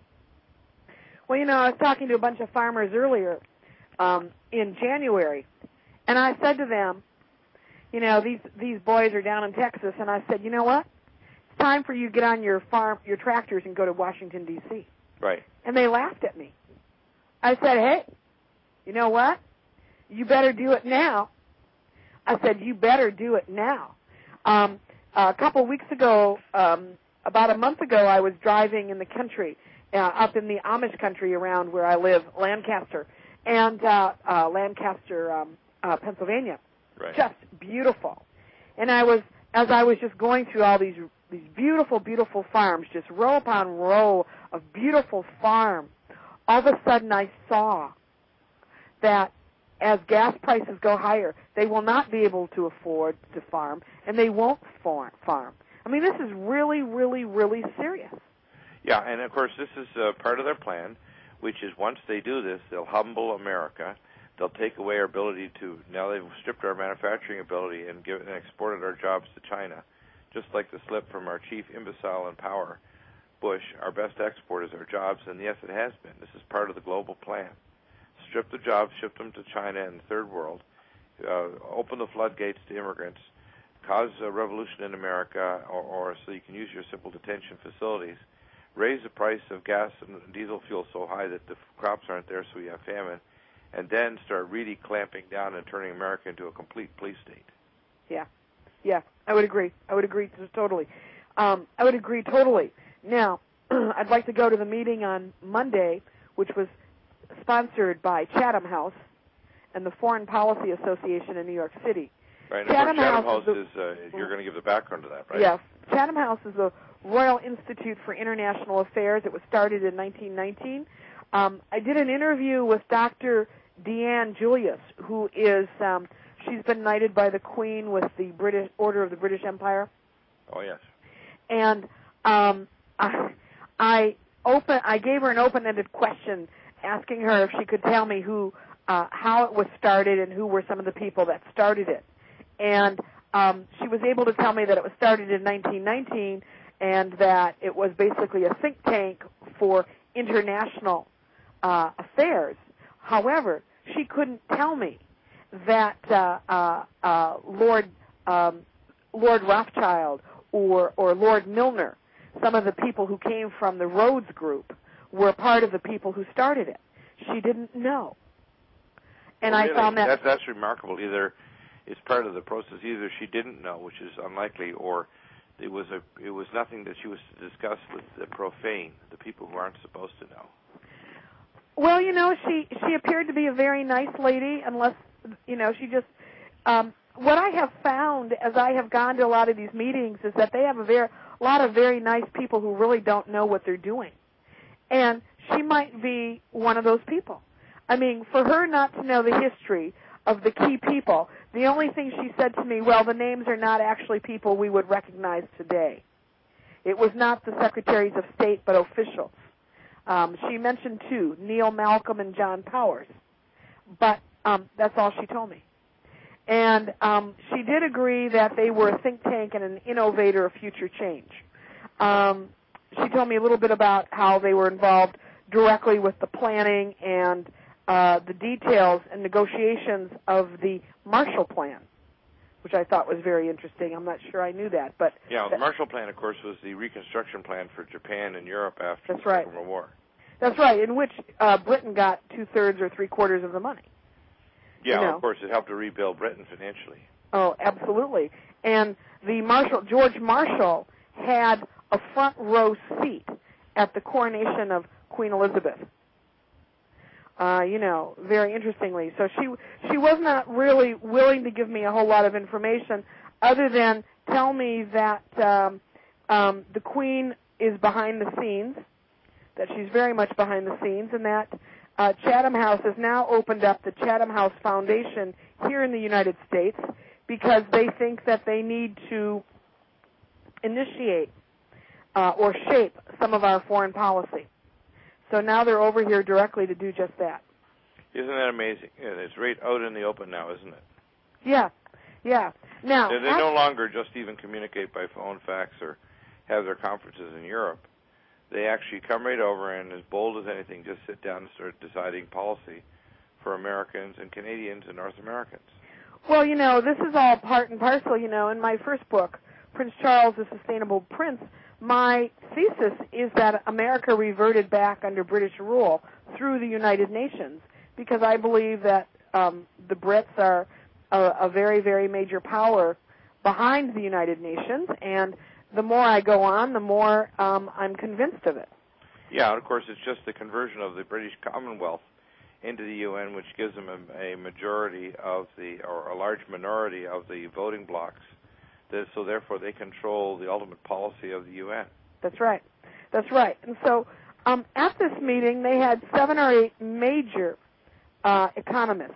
Well, you know, I was talking to a bunch of farmers earlier um, in January, and I said to them, you know, these these boys are down in Texas, and I said, you know what? It's time for you to get on your farm, your tractors, and go to Washington, D C Right. And they laughed at me. I said, hey, you know what? You better do it now. I said, you better do it now. Um, a couple of weeks ago, um, about a month ago, I was driving in the country, uh, up in the Amish country around where I live, Lancaster, and uh, uh, Lancaster, um, uh, Pennsylvania. Right. Just beautiful. And I was, as I was just going through all these these beautiful, beautiful farms, just row upon row of beautiful farms, all of a sudden I saw that as gas prices go higher, they will not be able to afford to farm, and they won't farm. I mean, this is really, really, really serious. Yeah, and of course, this is uh, part of their plan, which is once they do this, they'll humble America. They'll take away our ability to, now they've stripped our manufacturing ability and, give, and exported our jobs to China, just like the slip from our chief imbecile in power, Bush. Our best export is our jobs, and yes, it has been. This is part of the global plan. strip the jobs, ship them to China and the third world, uh, open the floodgates to immigrants, cause a revolution in America, or, or so you can use your simple detention facilities, raise the price of gas and diesel fuel so high that the crops aren't there, so we have famine, and then start really clamping down and turning America into a complete police state. Yeah, yeah, I would agree. I would agree totally. Um, I would agree totally. Now, I'd like to go to the meeting on Monday, which was sponsored by Chatham House and the Foreign Policy Association in New York City. Right. Chatham, Chatham House, House is, is, uh, you're going to give the background to that, right? Yes. Chatham House is the Royal Institute for International Affairs. It was started in nineteen nineteen. Um, I did an interview with Doctor Deanne Julius, who is, um, she's been knighted by the Queen with the British Order of the British Empire. Oh, yes. And um, I, I open, I gave her an open-ended question, asking her if she could tell me who, uh, how it was started and who were some of the people that started it. And um, she was able to tell me that it was started in nineteen nineteen and that it was basically a think tank for international uh, affairs. However, she couldn't tell me that uh, uh, uh, Lord um, Lord Rothschild or or Lord Milner, some of the people who came from the Rhodes Group, were part of the people who started it. She didn't know, and well, I really, found that, that that's remarkable. Either it's part of the process. Either she didn't know, which is unlikely, or it was a it was nothing that she was to discuss with the profane, the people who aren't supposed to know. Well, you know, she she appeared to be a very nice lady, unless, you know, she just, um, what I have found as I have gone to a lot of these meetings is that they have a very, a lot of very nice people who really don't know what they're doing. And she might be one of those people. I mean, for her not to know the history of the key people, the only thing she said to me, well, the names are not actually people we would recognize today. It was not the secretaries of state, but officials. Um, she mentioned two, Neil Malcolm and John Powers, but um, that's all she told me. And um, she did agree that they were a think tank and an innovator of future change. Um, she told me a little bit about how they were involved directly with the planning and uh, the details and negotiations of the Marshall Plan, which I thought was very interesting. I'm not sure I knew that, but yeah, the Marshall Plan, of course, was the reconstruction plan for Japan and Europe after that's the right. Second World War. That's right, in which uh, Britain got two-thirds or three-quarters of the money. Yeah, you know? Of course, it helped to rebuild Britain financially. Oh, absolutely. And the Marshall, George Marshall had a front row seat at the coronation of Queen Elizabeth. Uh, you know, very interestingly. So she she was not really willing to give me a whole lot of information other than tell me that um, um, the Queen is behind the scenes, that she's very much behind the scenes, and that uh, Chatham House has now opened up the Chatham House Foundation here in the United States because they think that they need to initiate uh, or shape some of our foreign policy. So now they're over here directly to do just that. Isn't that amazing? Yeah, it's right out in the open now, isn't it? Yeah, yeah. Now They, they no longer just even communicate by phone, fax, or have their conferences in Europe. They actually come right over and, as bold as anything, just sit down and start deciding policy for Americans and Canadians and North Americans. Well, you know, this is all part and parcel, you know. In my first book, Prince Charles, the Sustainable Prince, my thesis is that America reverted back under British rule through the United Nations because I believe that um, the Brits are a, a very, very major power behind the United Nations, and the more I go on, the more um, I'm convinced of it. Yeah, and of course, it's just the conversion of the British Commonwealth into the U N, which gives them a, a majority of the, or a large minority of the voting blocs. That, so therefore, they control the ultimate policy of the U N. That's right. That's right. And so um, at this meeting, they had seven or eight major uh, economists.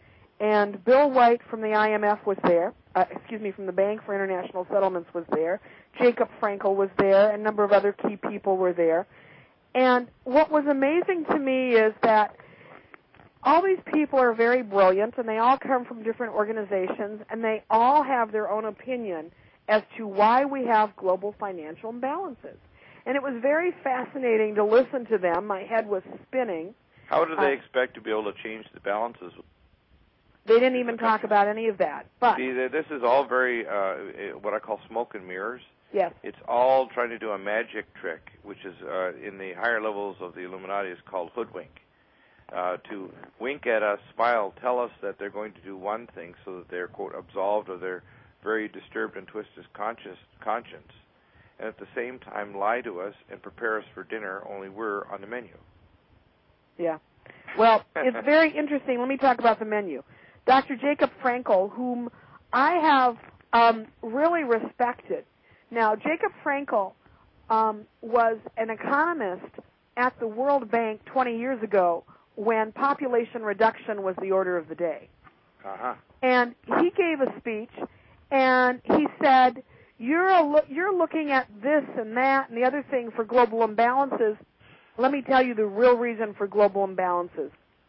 And Bill White from the I M F was there. Uh, excuse me, from the Bank for International Settlements was there. Jacob Frankel was there. A number of other key people were there. And what was amazing to me is that all these people are very brilliant, and they all come from different organizations, and they all have their own opinion as to why we have global financial imbalances. And it was very fascinating to listen to them. My head was spinning How do they uh, expect to be able to change the balances? They didn't even talk about any of that. But See, this is all very uh, what I call smoke and mirrors. Yes. It's all trying to do a magic trick, which is uh, in the higher levels of the Illuminati is called hoodwink. Uh, to wink at us, smile, tell us that they're going to do one thing so that they're, quote, absolved of their very disturbed and twisted conscious, conscience, and at the same time lie to us and prepare us for dinner, only we're on the menu. Yeah. Well, it's very interesting. Let me talk about the menu. Doctor Jacob Frankl, whom I have um, really respected. Now, Jacob Frankl um, was an economist at the World Bank twenty years ago when population reduction was the order of the day. Uh-huh. And he gave a speech, and he said, you're, a lo- you're looking at this and that and the other thing for global imbalances. Let me tell you the real reason for global imbalances.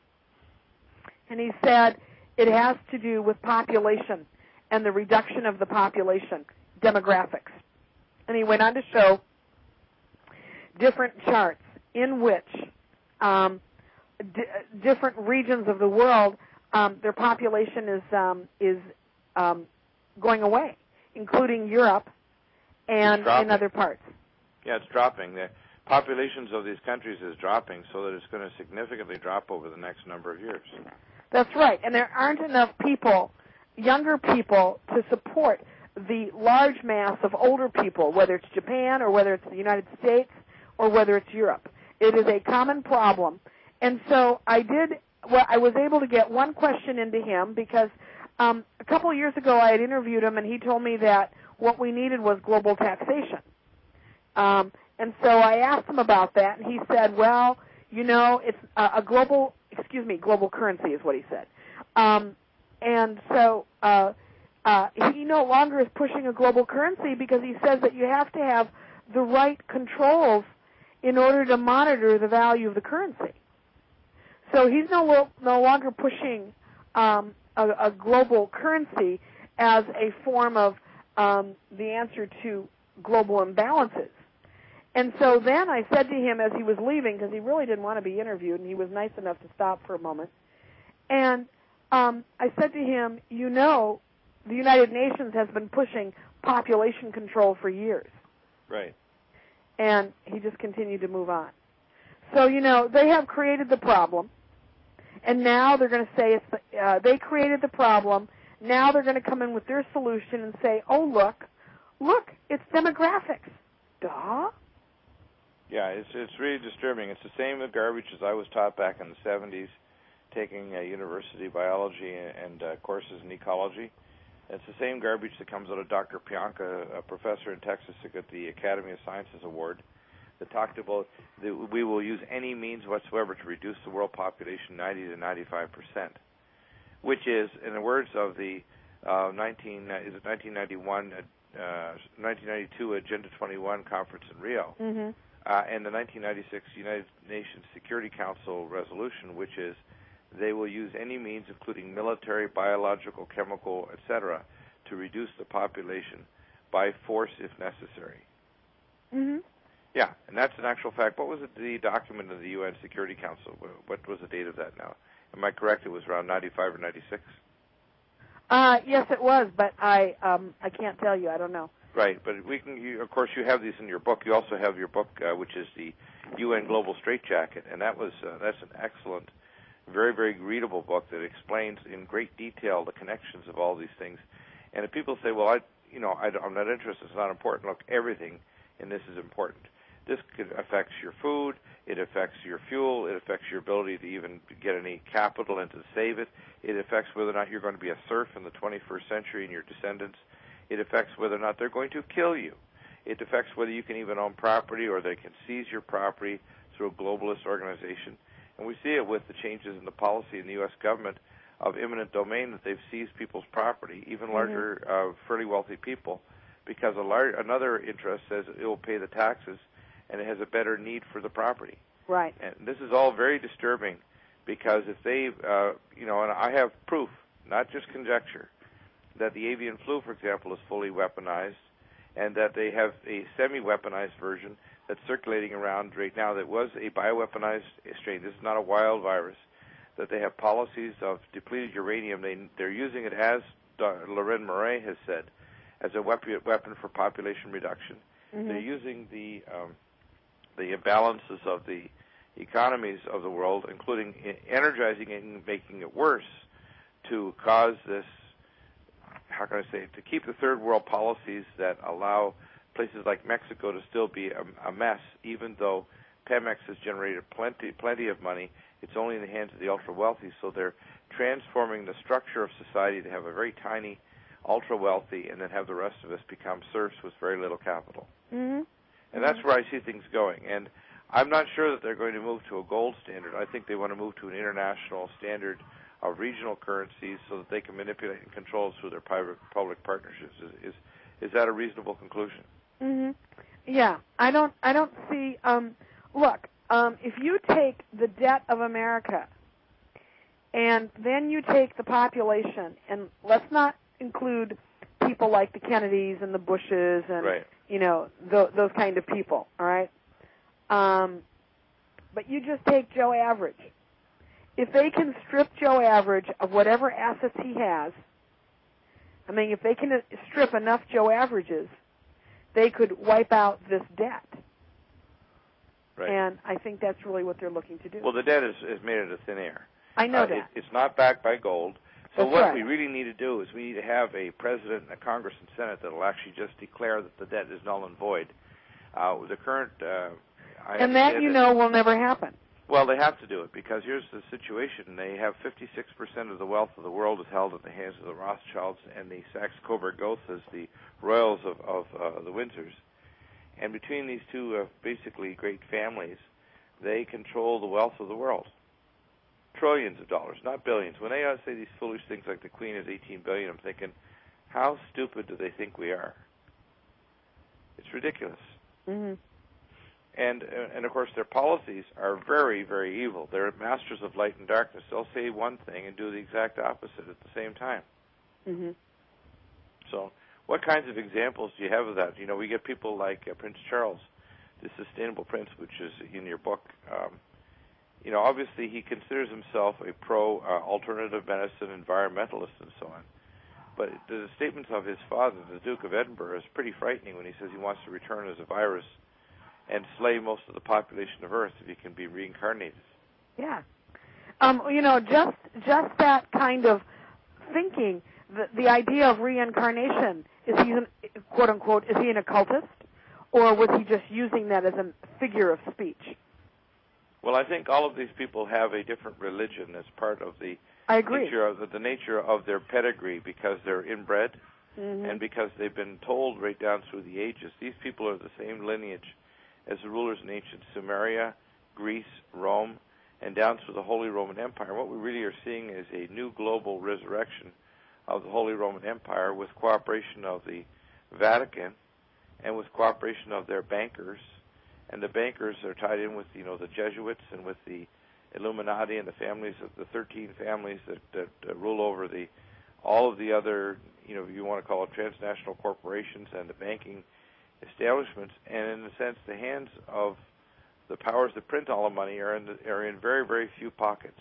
And he said it has to do with population and the reduction of the population, demographics. And he went on to show different charts in which um, d- different regions of the world, um, their population is um, is um, going away, including Europe and in other parts. Yeah, it's dropping. The populations of these countries is dropping, so that it's going to significantly drop over the next number of years. That's right, and there aren't enough people, younger people, to support the large mass of older people, whether it's Japan or whether it's the United States or whether it's Europe. It is a common problem. And so I did, well, I was able to get one question into him because um, a couple of years ago I had interviewed him and he told me that what we needed was global taxation. Um, and so I asked him about that, and he said, well, you know, it's a, a global, excuse me, global currency is what he said. Um, and so uh, uh, he no longer is pushing a global currency because he says that you have to have the right controls in order to monitor the value of the currency. So he's no, no longer pushing um, a, a global currency as a form of um, the answer to global imbalances. And so then I said to him as he was leaving, because he really didn't want to be interviewed, and he was nice enough to stop for a moment, and um, I said to him, you know, the United Nations has been pushing population control for years. Right. And he just continued to move on. So, you know, they have created the problem, and now they're going to say it's the, uh, they created the problem. Now they're going to come in with their solution and say, oh, look, look, it's demographics. Duh. Yeah, it's it's really disturbing. It's the same garbage as I was taught back in the seventies, taking uh, university biology and, and uh, courses in ecology. It's the same garbage that comes out of Doctor Pianka, a professor in Texas who got the Academy of Sciences Award, that talked about that we will use any means whatsoever to reduce the world population ninety to ninety-five percent, which is, in the words of the uh, nineteen is it nineteen ninety-one, uh, nineteen ninety-two Agenda twenty-one conference in Rio. Mm-hmm. Uh, and the nineteen ninety-six United Nations Security Council resolution, which is they will use any means, including military, biological, chemical, et cetera, to reduce the population by force if necessary. Mm-hmm. Yeah, and that's an actual fact. What was it, the document of the U N Security Council? What was the date of that now? Am I correct? It was around ninety-five or ninety-six? Uh, yes, it was, but I um, I can't tell you. I don't know. Right, but we can. You, of course, you have these in your book. You also have your book, uh, which is the U N Global Straitjacket, and that was uh, that's an excellent, very very readable book that explains in great detail the connections of all these things. And if people say, "Well, I, you know, I, I'm not interested. It's not important." Look, everything in this is important. This could affects your food. It affects your fuel. It affects your ability to even get any capital and to save it. It affects whether or not you're going to be a serf in the twenty-first century and your descendants. It affects whether or not they're going to kill you. It affects whether you can even own property or they can seize your property through a globalist organization. And we see it with the changes in the policy in the U S government of eminent domain, that they've seized people's property, even larger, mm-hmm. uh, fairly wealthy people, because a large, another interest says it will pay the taxes and it has a better need for the property. Right. And this is all very disturbing because if they, uh, you know, and I have proof, not just conjecture, that the avian flu, for example, is fully weaponized, and that they have a semi-weaponized version that's circulating around right now that was a bioweaponized strain. This is not a wild virus. That they have policies of depleted uranium. They, they're using it, as Loren Murray has said, as a weapon, weapon for population reduction. Mm-hmm. They're using the um, the imbalances of the economies of the world, including energizing it and making it worse, to cause this, how can I say, to keep the third world policies that allow places like Mexico to still be a, a mess, even though Pemex has generated plenty plenty of money. It's only in the hands of the ultra-wealthy, so they're transforming the structure of society to have a very tiny ultra-wealthy and then have the rest of us become serfs with very little capital. Mm-hmm. And that's where I see things going. And I'm not sure that they're going to move to a gold standard. I think they want to move to an international standard of regional currencies so that they can manipulate and control through their private public partnerships. Is, is is that a reasonable conclusion? Mm-hmm. Yeah, I don't I don't see. Um, look, um, if you take the debt of America and then you take the population, and let's not include people like the Kennedys and the Bushes and right. you know th- those kind of people, all right. Um, but you just take Joe Average. If they can strip Joe Average of whatever assets he has, I mean, if they can strip enough Joe Averages, they could wipe out this debt. Right. And I think that's really what they're looking to do. Well, the debt is, is made out of thin air. I know uh, that. It, it's not backed by gold. So that's what right. we really need to do is we need to have a president, a Congress, and Senate that will actually just declare that the debt is null and void. Uh, the current... Uh, I and that, you know, will never happen. Well, they have to do it because here's the situation. They have fifty-six percent of the wealth of the world is held in the hands of the Rothschilds and the Saxe-Coburg-Gotha as the royals of, of uh, the Windsors. And between these two uh, basically great families, they control the wealth of the world. Trillions of dollars, not billions. When they uh, say these foolish things like the Queen is eighteen billion dollars, I'm thinking, how stupid do they think we are? It's ridiculous. Mm-hmm. And, and of course, their policies are very, very evil. They're masters of light and darkness. They'll say one thing and do the exact opposite at the same time. Mm-hmm. So what kinds of examples do you have of that? You know, we get people like uh, Prince Charles, the sustainable prince, which is in your book. Um, you know, obviously he considers himself a pro-alternative uh, medicine environmentalist and so on. But the statements of his father, the Duke of Edinburgh, is pretty frightening when he says he wants to return as a virus and slay most of the population of Earth if he can be reincarnated. Yeah. Um, you know, just just that kind of thinking, the, the idea of reincarnation, is he, an, quote unquote, is he an occultist? Or was he just using that as a figure of speech? Well, I think all of these people have a different religion as part of the I agree. nature of the, the nature of their pedigree, because they're inbred mm-hmm. and because they've been told right down through the ages. These people are the same lineage as the rulers in ancient Sumeria, Greece, Rome, and down through the Holy Roman Empire. What we really are seeing is a new global resurrection of the Holy Roman Empire with cooperation of the Vatican and with cooperation of their bankers. And the bankers are tied in with, you know, the Jesuits and with the Illuminati and the families of the thirteen families that, that uh, rule over the all of the other, you know, you want to call it transnational corporations and the banking establishments, and in a sense, the hands of the powers that print all the money are in the, are in very, very few pockets.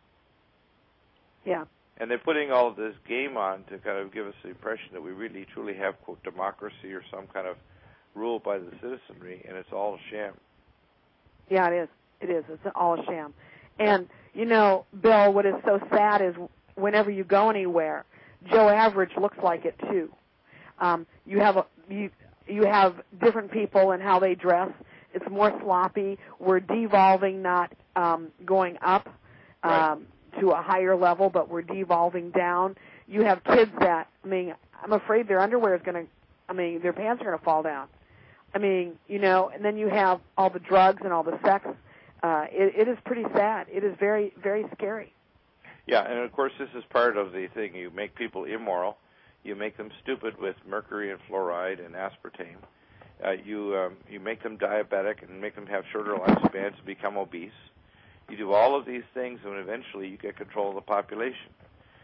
Yeah. And they're putting all of this game on to kind of give us the impression that we really, truly have, quote, democracy or some kind of rule by the citizenry, and it's all a sham. Yeah, it is. It is. It's all a sham. And, you know, Bill, what is so sad is whenever you go anywhere, Joe Average looks like it, too. Um, you have a... You, You have different people and how they dress. It's more sloppy. We're devolving, not um, going up um, right. to a higher level, but we're devolving down. You have kids that, I mean, I'm afraid their underwear is going to, I mean, their pants are going to fall down. I mean, you know, and then you have all the drugs and all the sex. Uh, it, it is pretty sad. It is very, very scary. Yeah, and of course this is part of the thing. You make people immoral. You make them stupid with mercury and fluoride and aspartame. Uh, you um, you make them diabetic and make them have shorter lifespans and become obese. You do all of these things, and eventually you get control of the population.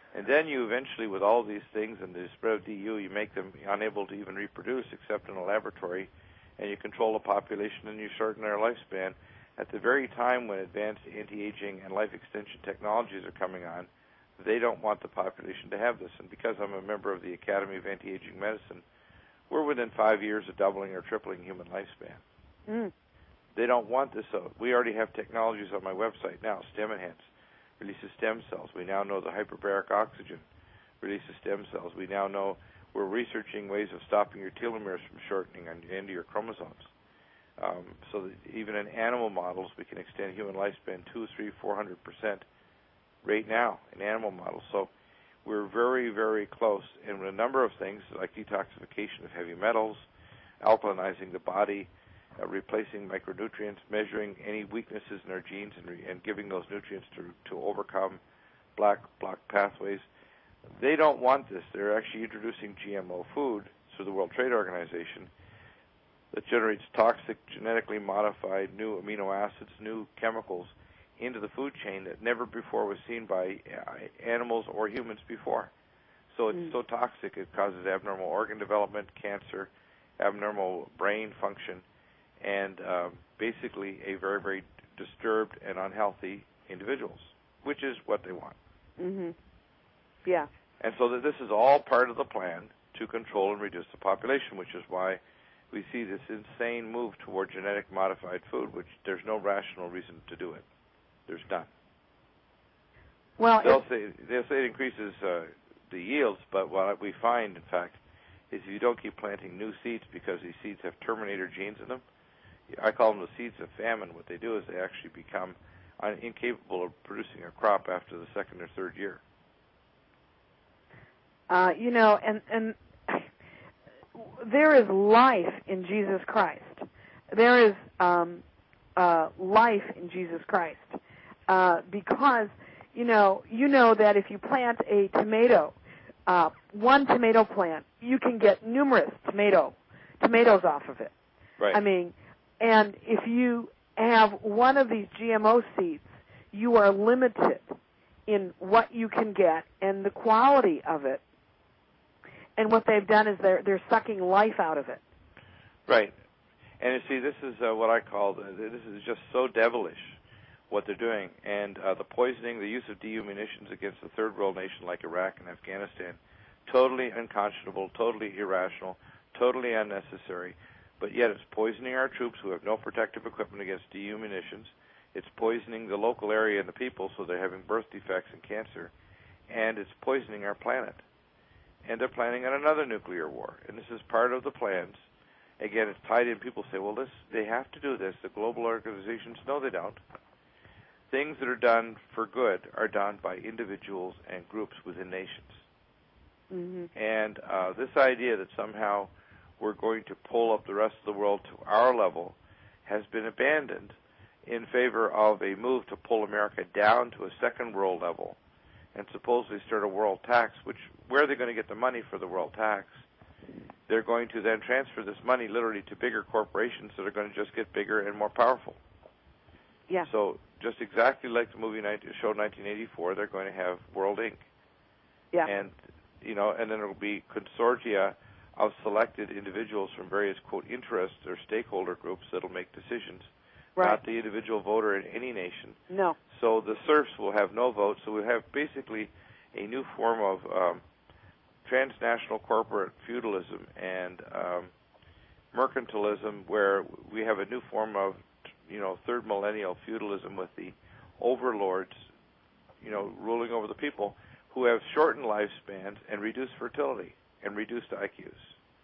And then you eventually, with all these things and the spread of D U, you make them unable to even reproduce except in a laboratory, and you control the population and you shorten their lifespan. At the very time when advanced anti-aging and life extension technologies are coming on, they don't want the population to have this. And because I'm a member of the Academy of Anti-Aging Medicine, we're within five years of doubling or tripling human lifespan. Mm. They don't want this. So we already have technologies on my website now. Stem Enhance releases stem cells. We now know the hyperbaric oxygen releases stem cells. We now know we're researching ways of stopping your telomeres from shortening on the end of your chromosomes. Um, so that even in animal models, we can extend human lifespan two, three, four hundred percent right now in animal models. So we're very, very close. And with a number of things like detoxification of heavy metals, alkalinizing the body, Uh, replacing micronutrients, measuring any weaknesses in our genes, and, re- and giving those nutrients to to overcome black block pathways. They don't want this. They're actually introducing G M O food through the World Trade Organization that generates toxic, genetically modified new amino acids, new chemicals into the food chain that never before was seen by uh, animals or humans before. So it's mm. so toxic it causes abnormal organ development, cancer, abnormal brain function, and um, basically a very, very disturbed and unhealthy individuals, which is what they want. Mm-hmm. Yeah. And so that this is all part of the plan to control and reduce the population, which is why we see this insane move toward genetic modified food, which there's no rational reason to do it. There's none. Well, they'll say, they'll say it increases uh, the yields, but what we find, in fact, is if you don't keep planting new seeds because these seeds have terminator genes in them, I call them the seeds of famine. What they do is they actually become un- incapable of producing a crop after the second or third year. Uh, you know, and, and there is life in Jesus Christ. There is um, uh, life in Jesus Christ uh, because, you know, you know that if you plant a tomato, uh, one tomato plant, you can get numerous tomato tomatoes off of it. Right. I mean, and if you have one of these G M O seeds, you are limited in what you can get and the quality of it. And what they've done is they're they're sucking life out of it. Right. And you see, this is uh, what I call the, this is just so devilish what they're doing, and uh, the poisoning, the use of D U munitions against a third world nation like Iraq and Afghanistan, totally unconscionable, totally irrational, totally unnecessary. But yet it's poisoning our troops who have no protective equipment against D U munitions. It's poisoning the local area and the people, so they're having birth defects and cancer. And it's poisoning our planet. And they're planning on another nuclear war. And this is part of the plans. Again, it's tied in. People say, well, this they have to do this. The global organizations, no, they don't. Things that are done for good are done by individuals and groups within nations. Mm-hmm. And uh, this idea that somehow we're going to pull up the rest of the world to our level has been abandoned in favor of a move to pull America down to a second world level and supposedly start a world tax, which where are they going to get the money for the world tax? They're going to then transfer this money literally to bigger corporations that are going to just get bigger and more powerful. Yeah. So just exactly like the movie show nineteen eighty-four, they're going to have World Incorporated. Yeah. And, you know, and then there will be consortia of selected individuals from various, quote, interests or stakeholder groups that will make decisions, right. not the individual voter in any nation. No. So the serfs will have no vote, so we have basically a new form of um, transnational corporate feudalism and um, mercantilism where we have a new form of, you know, third millennial feudalism with the overlords, you know, ruling over the people who have shortened lifespans and reduced fertility and reduced I Qs.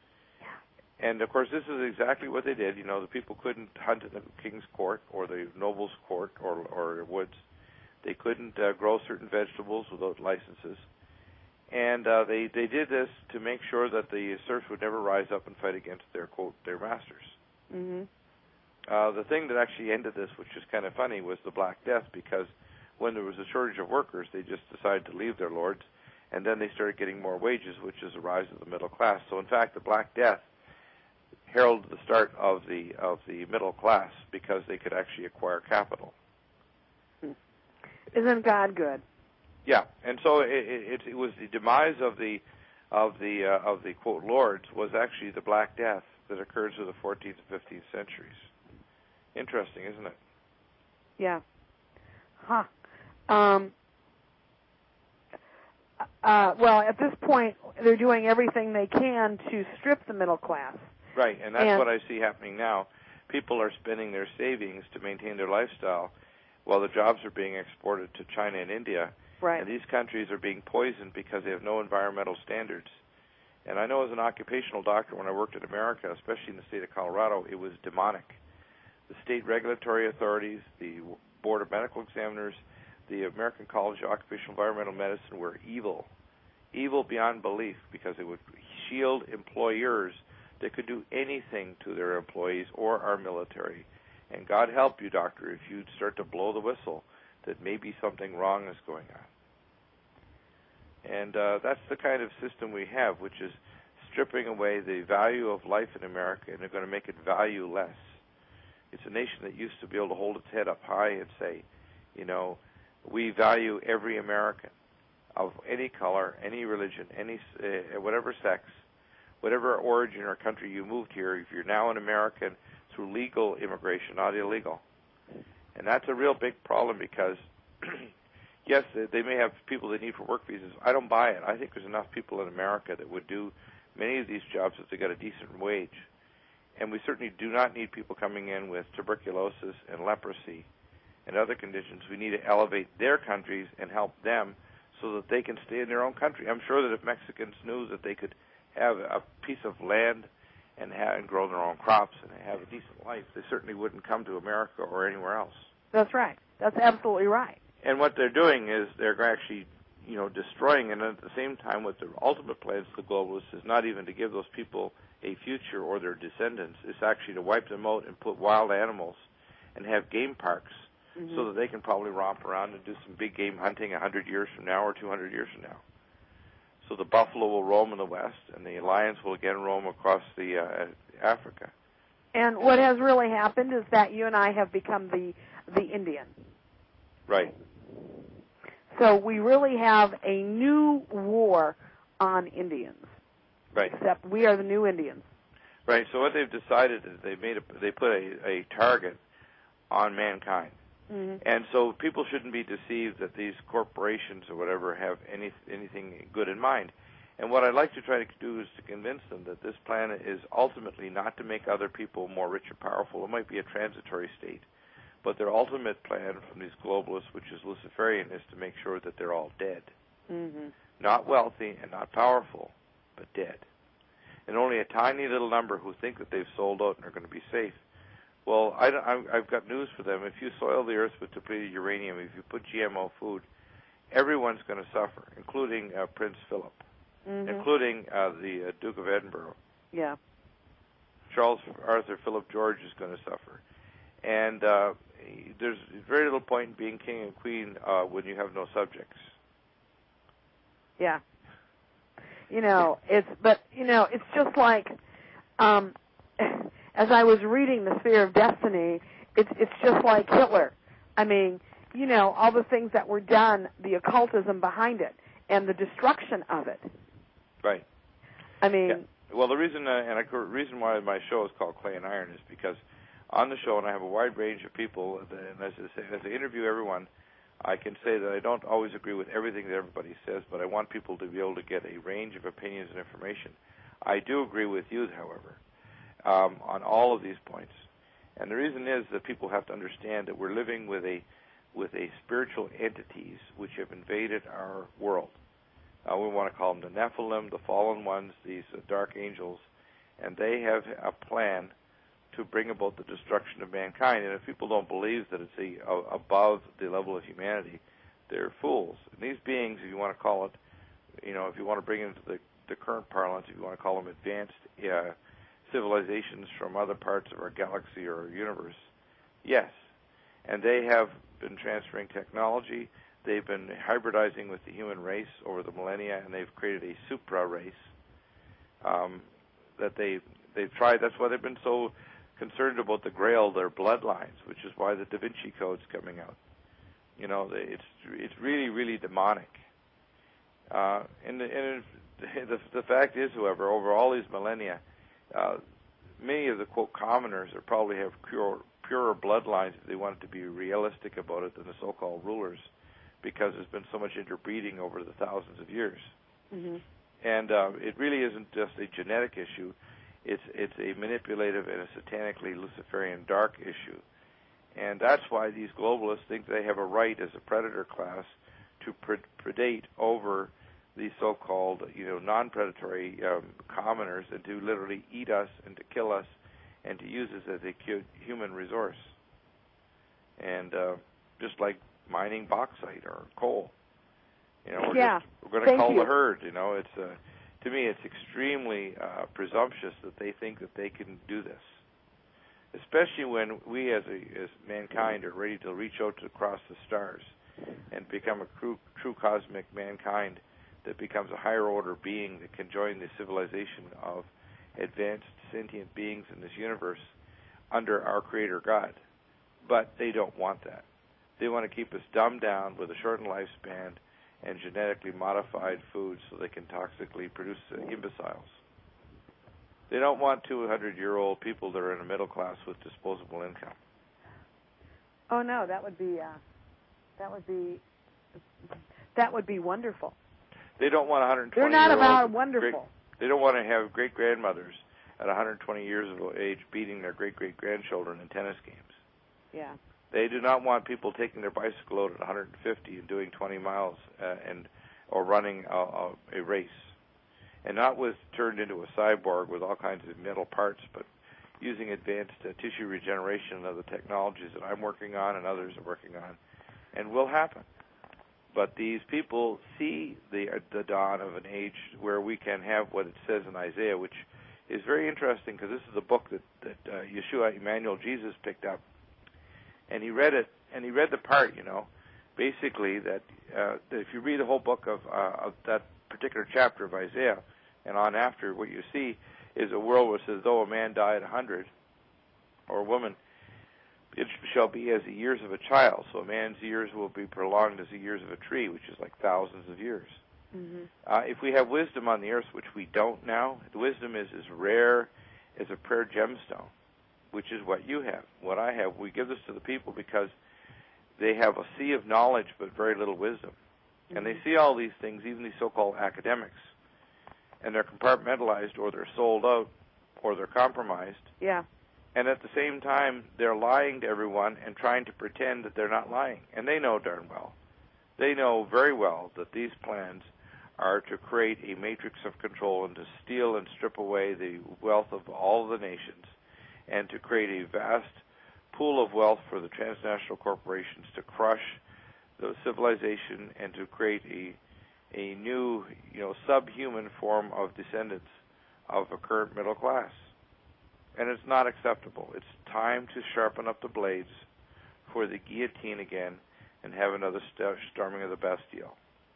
Yeah. And, of course, this is exactly what they did. You know, the people couldn't hunt in the king's court or the noble's court or, or woods. They couldn't uh, grow certain vegetables without licenses. And uh, they, they did this to make sure that the serfs would never rise up and fight against their, quote, their masters. Mm-hmm. Uh, the thing that actually ended this, which is kind of funny, was the Black Death, because when there was a shortage of workers, they just decided to leave their lords, and then they started getting more wages, which is the rise of the middle class. So, in fact, the Black Death heralded the start of the of the middle class because they could actually acquire capital. Isn't God good? Yeah, and so it, it, it was the demise of the of the uh, of the quote lords was actually the Black Death that occurred through the fourteenth and fifteenth centuries. Interesting, isn't it? Yeah. Huh. Um, uh, well, at this point, they're doing everything they can to strip the middle class. Right, and that's and, what I see happening now. People are spending their savings to maintain their lifestyle while the jobs are being exported to China and India. Right. And these countries are being poisoned because they have no environmental standards. And I know as an occupational doctor, when I worked in America, especially in the state of Colorado, it was demonic. The state regulatory authorities, the Board of Medical Examiners, the American College of Occupational Environmental Medicine were evil, evil beyond belief, because it would shield employers that could do anything to their employees or our military. And God help you, doctor, if you'd start to blow the whistle that maybe something wrong is going on. And uh, that's the kind of system we have, which is stripping away the value of life in America, and they're going to make it valueless. It's a nation that used to be able to hold its head up high and say, you know, we value every American of any color, any religion, any uh, whatever sex, whatever origin or country you moved here. If you're now an American through legal immigration, not illegal. And that's a real big problem because, yes, they may have people they need for work visas. I don't buy it. I think there's enough people in America that would do many of these jobs if they got a decent wage. And we certainly do not need people coming in with tuberculosis and leprosy and other conditions. We need to elevate their countries and help them so that they can stay in their own country. I'm sure that if Mexicans knew that they could have a piece of land and, have, and grow their own crops and have a decent life, they certainly wouldn't come to America or anywhere else. That's right. That's absolutely right. And what they're doing is they're actually, you know, destroying, and at the same time what the ultimate plans of the globalists is not even to give those people a future or their descendants. It's actually to wipe them out and put wild animals and have game parks mm-hmm. so that they can probably romp around and do some big game hunting one hundred years from now or two hundred years from now. So the buffalo will roam in the west, and the lions will again roam across the uh, Africa. And what has really happened is that you and I have become the the Indian. Right. So we really have a new war on Indians. Right. Except we are the new Indians. Right. So what they've decided is they made a, they put a, a target on mankind. Mm-hmm. And so people shouldn't be deceived that these corporations or whatever have any anything good in mind. And what I'd like to try to do is to convince them that this planet is ultimately not to make other people more rich and powerful. It might be a transitory state. But their ultimate plan from these globalists, which is Luciferian, is to make sure that they're all dead. Mm-hmm. Not wealthy and not powerful, but dead. And only a tiny little number who think that they've sold out and are going to be safe. Well, I, I've got news for them. If you soil the earth with depleted uranium, if you put G M O food, everyone's going to suffer, including uh, Prince Philip, mm-hmm. including uh, the uh, Duke of Edinburgh. Yeah. Charles Arthur Philip George is going to suffer. And uh, there's very little point in being king and queen uh, when you have no subjects. Yeah. You know, it's, but, you know, it's just like, um, as I was reading The Sphere of Destiny, it's, it's just like Hitler. I mean, you know, all the things that were done, the occultism behind it, and the destruction of it. Right. I mean. Yeah. Well, the reason, uh, and the reason why my show is called Clay and Iron is because on the show, and I have a wide range of people, and as I, say, as I interview everyone, I can say that I don't always agree with everything that everybody says, but I want people to be able to get a range of opinions and information. I do agree with you, however, um, on all of these points. And the reason is that people have to understand that we're living with a with a spiritual entities which have invaded our world. Uh, we want to call them the Nephilim, the fallen ones, these uh, dark angels, and they have a plan to bring about the destruction of mankind. And if people don't believe that it's a, a, above the level of humanity, they're fools. And these beings, if you want to call it, you know, if you want to bring it into the, the current parlance, if you want to call them advanced uh, civilizations from other parts of our galaxy or our universe, yes. And they have been transferring technology. They've been hybridizing with the human race over the millennia, and they've created a supra race um, that they they've tried. That's why they've been so concerned about the Grail, their bloodlines, which is why the Da Vinci Code's coming out. You know, it's it's really, really demonic. Uh, and the, and the, the fact is, however, over all these millennia, uh, many of the, quote, commoners are probably have pure, purer bloodlines, if they wanted to be realistic about it, than the so-called rulers, because there's been so much interbreeding over the thousands of years. Mm-hmm. And uh, it really isn't just a genetic issue. It's it's a manipulative and a satanically Luciferian dark issue. And that's why these globalists think they have a right as a predator class to pred- predate over these so-called, you know, non-predatory um, commoners, and to literally eat us and to kill us and to use us as a cu- human resource. And uh, just like mining bauxite or coal, you know, we're, yeah. just, we're going to cull you. the herd. You know, it's uh, to me, it's extremely uh, presumptuous that they think that they can do this, especially when we as a, as mankind are ready to reach out to across the stars and become a true, true cosmic mankind that becomes a higher order being that can join the civilization of advanced sentient beings in this universe under our Creator God. But they don't want that. They want to keep us dumbed down with a shortened lifespan and genetically modified foods so they can toxically produce uh, imbeciles. They don't want two hundred year old people that are in a middle class with disposable income. Oh no, that would be uh, that would be that would be wonderful. They don't want one hundred twenty They're not year about old wonderful. Great, they don't want to have great grandmothers at one hundred twenty years of age beating their great great grandchildren in tennis games. Yeah. They do not want people taking their bicycle out at one hundred fifty and doing twenty miles uh, and or running a, a, a race, and not with turned into a cyborg with all kinds of metal parts, but using advanced uh, tissue regeneration and other technologies that I'm working on and others are working on, and will happen. But these people see the uh, the dawn of an age where we can have what it says in Isaiah, which is very interesting because this is a book that, that uh, Yeshua, Emmanuel, Jesus picked up. And he read it, and he read the part, you know, basically that, uh, that if you read the whole book of, uh, of that particular chapter of Isaiah and on after, what you see is a world where it says, though a man die at a hundred, or a woman, it shall be as the years of a child. So a man's years will be prolonged as the years of a tree, which is like thousands of years. Mm-hmm. Uh, if we have wisdom on the earth, which we don't now, the wisdom is as rare as a prayer gemstone, which is what you have, what I have. We give this to the people because they have a sea of knowledge but very little wisdom. Mm-hmm. And they see all these things, even these so-called academics, and they're compartmentalized or they're sold out or they're compromised. Yeah. And at the same time, they're lying to everyone and trying to pretend that they're not lying. And they know darn well. They know very well that these plans are to create a matrix of control and to steal and strip away the wealth of all the nations, and to create a vast pool of wealth for the transnational corporations to crush the civilization and to create a a new, you know, subhuman form of descendants of a current middle class. And it's not acceptable. It's time to sharpen up the blades for the guillotine again and have another st- storming of the Bastille.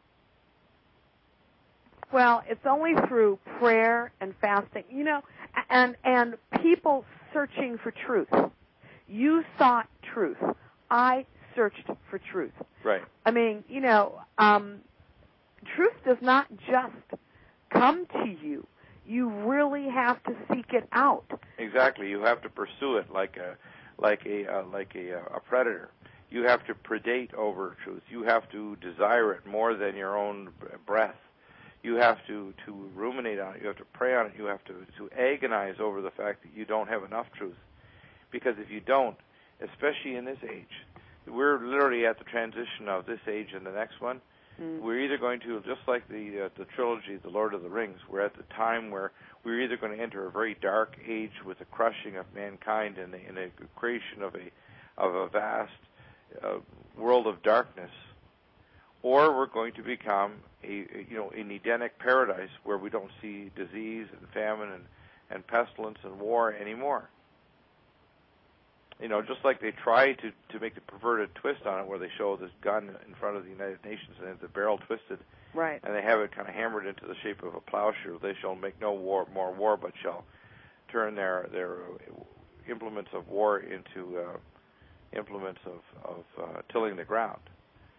Well, it's only through prayer and fasting, you know, and and people searching for truth. You sought truth. I searched for truth. Right. I mean, you know, um, truth does not just come to you. You really have to seek it out. Exactly. You have to pursue it like a like a uh, like a, a predator. You have to predate over truth. You have to desire it more than your own breath. You have to, to ruminate on it. You have to pray on it. You have to, to agonize over the fact that you don't have enough truth. Because if you don't, especially in this age, we're literally at the transition of this age and the next one. Mm. We're either going to, just like the uh, the trilogy, The Lord of the Rings, we're at the time where we're either going to enter a very dark age with the crushing of mankind and the, and the creation of a of a vast uh, world of darkness, or we're going to become a, a you know an Edenic paradise where we don't see disease and famine and, and pestilence and war anymore. You know, just like they try to, to make the perverted twist on it, where they show this gun in front of the United Nations and the barrel twisted, right? And they have it kind of hammered into the shape of a plowshare. They shall make no war, more war, but shall turn their their implements of war into uh, implements of of uh, tilling the ground.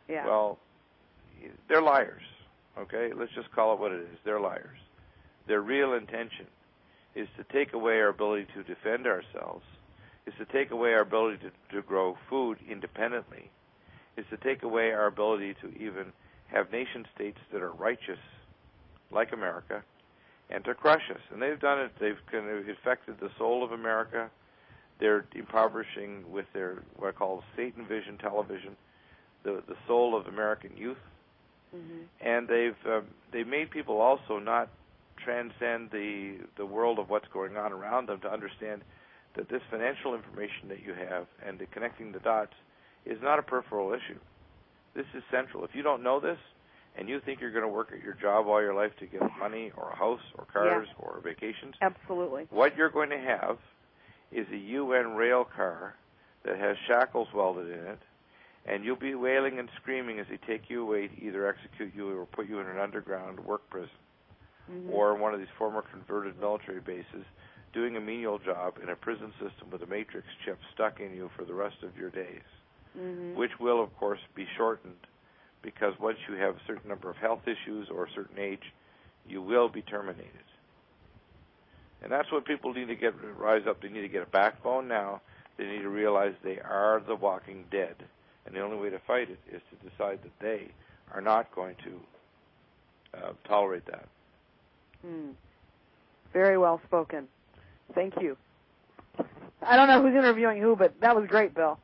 Yeah. Well, they're liars, okay? Let's just call it what it is. They're liars. Their real intention is to take away our ability to defend ourselves, is to take away our ability to, to grow food independently, is to take away our ability to even have nation states that are righteous, like America, and to crush us. And they've done it. They've kind of affected the soul of America. They're impoverishing with their what I call Satan Vision television, the the soul of American youth. Mm-hmm. And they've uh, they've made people also not transcend the the world of what's going on around them to understand that this financial information that you have and the connecting the dots is not a peripheral issue. This is central. If you don't know this and you think you're going to work at your job all your life to get money or a house or cars yeah. or vacations, absolutely, what you're going to have is a U N rail car that has shackles welded in it, and you'll be wailing and screaming as they take you away to either execute you or put you in an underground work prison mm-hmm. or one of these former converted military bases doing a menial job in a prison system with a matrix chip stuck in you for the rest of your days, mm-hmm. which will, of course, be shortened because once you have a certain number of health issues or a certain age, you will be terminated. And that's what people need to get rise up. They need to get a backbone now. They need to realize they are the walking dead. And the only way to fight it is to decide that they are not going to uh, tolerate that. Mm. Very well spoken. Thank you. I don't know who's interviewing who, but that was great, Bill.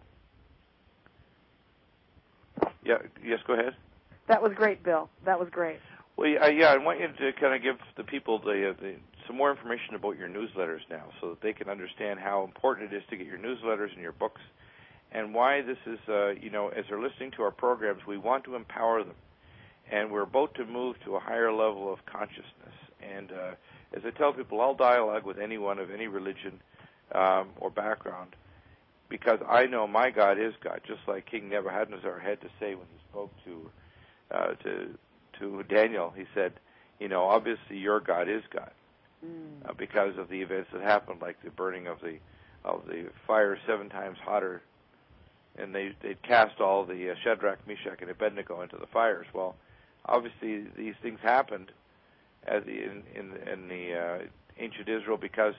Yeah. Yes, go ahead. That was great, Bill. That was great. Well, yeah, yeah I want you to kind of give the people the, uh, the some more information about your newsletters now so that they can understand how important it is to get your newsletters and your books and why this is, uh, you know, as they're listening to our programs, we want to empower them. And we're about to move to a higher level of consciousness. And uh, as I tell people, I'll dialogue with anyone of any religion um, or background because I know my God is God, just like King Nebuchadnezzar had to say when he spoke to uh, to to Daniel. He said, you know, obviously your God is God mm. uh, because of the events that happened, like the burning of the of the fire seven times hotter, and they they cast all the uh, Shadrach, Meshach, and Abednego into the fires. Well, obviously these things happened as the, in in, in the uh, ancient Israel because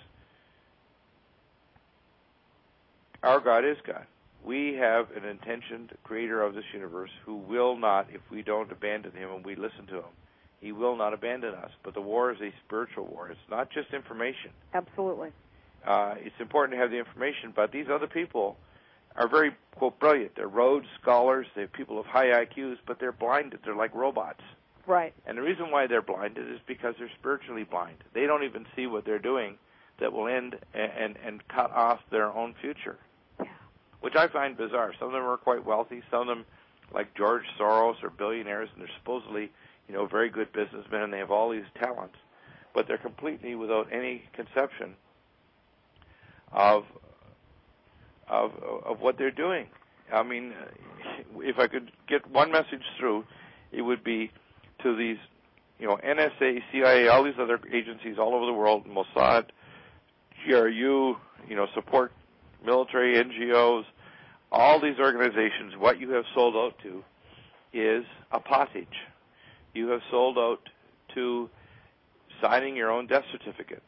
our God is God. We have an intentioned creator of this universe who will not, if we don't abandon him and we listen to him, he will not abandon us. But the war is a spiritual war. It's not just information. Absolutely. Uh, it's important to have the information, but these other people are very, quote, brilliant. They're Rhodes scholars. They're people of high I Qs, but they're blinded. They're like robots. Right. And the reason why they're blinded is because they're spiritually blind. They don't even see what they're doing that will end and, and, and cut off their own future, yeah. which I find bizarre. Some of them are quite wealthy. Some of them, like George Soros, are billionaires, and they're supposedly, you know, very good businessmen, and they have all these talents, but they're completely without any conception of of of what they're doing. I mean, if I could get one message through, it would be to these, you know, N S A, C I A, all these other agencies all over the world, Mossad, G R U, you know, support military, N G Os, all these organizations. What you have sold out to is a pottage. You have sold out to signing your own death certificate.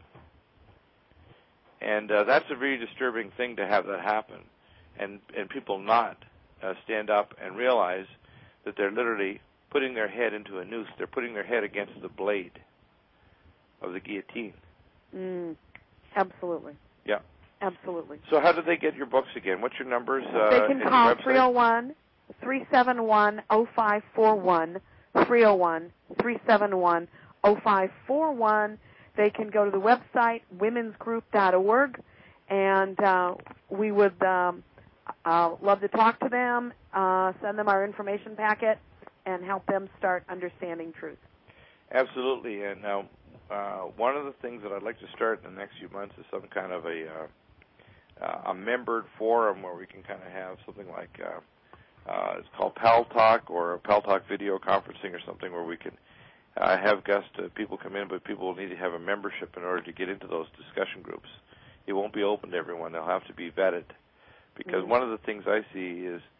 And uh, that's a very disturbing thing to have that happen, and and people not uh, stand up and realize that they're literally putting their head into a noose. They're putting their head against the blade of the guillotine. Mm, absolutely. Yeah. Absolutely. So how do they get your books again? What's your numbers? Uh, they can call three oh one, three seven one, oh five four one, three oh one, three seven one, oh five four one. They can go to the website, womens group dot org, and uh, we would um, uh, love to talk to them, uh, send them our information packet, and help them start understanding truth. Absolutely. And now, uh, one of the things that I'd like to start in the next few months is some kind of a uh, uh, a membered forum where we can kind of have something like uh, uh, it's called Pal Talk or Pal Talk video conferencing or something where we can uh, have guest uh, people come in, but people will need to have a membership in order to get into those discussion groups. It won't be open to everyone. They'll have to be vetted because mm-hmm. one of the things I see is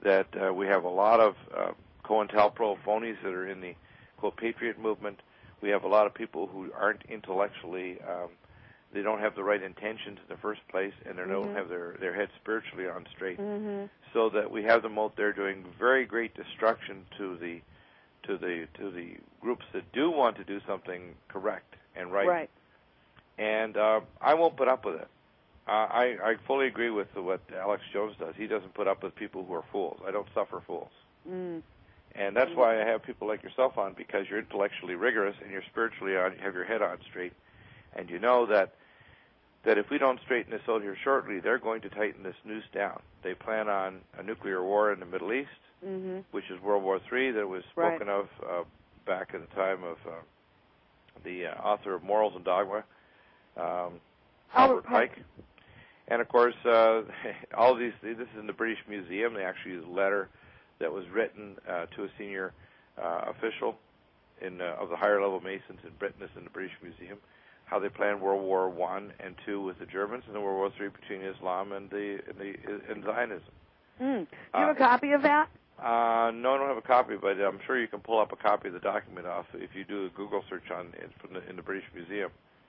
that uh, we have a lot of uh, COINTELPRO phonies that are in the, quote, patriot movement. We have a lot of people who aren't intellectually, um, they don't have the right intentions in the first place, and they mm-hmm. don't have their, their head spiritually on straight. Mm-hmm. So that we have them out there doing very great destruction to the to the to the groups that do want to do something correct and right. Right. And uh, I won't put up with it. Uh, I, I fully agree with what Alex Jones does. He doesn't put up with people who are fools. I don't suffer fools. Mm. And that's mm. why I have people like yourself on, because you're intellectually rigorous and you're spiritually on, you have your head on straight. And you know that that if we don't straighten this out here shortly, they're going to tighten this noose down. They plan on a nuclear war in the Middle East, mm-hmm. which is World War Three, that was spoken right. of uh, back at the time of uh, the uh, author of Morals and Dogma, um, Albert Pike. And, of course, uh, all these, this is in the British Museum. They actually use a letter that was written uh, to a senior uh, official in uh, of the higher level Masons in Britain. This is in the British Museum, how they planned World War One and Two with the Germans, and then World War Three between Islam and the and, the, and Zionism. Mm. Do you have uh, a copy of that? Uh, no, I don't have a copy, but I'm sure you can pull up a copy of the document off if you do a Google search on it from the, in the British Museum.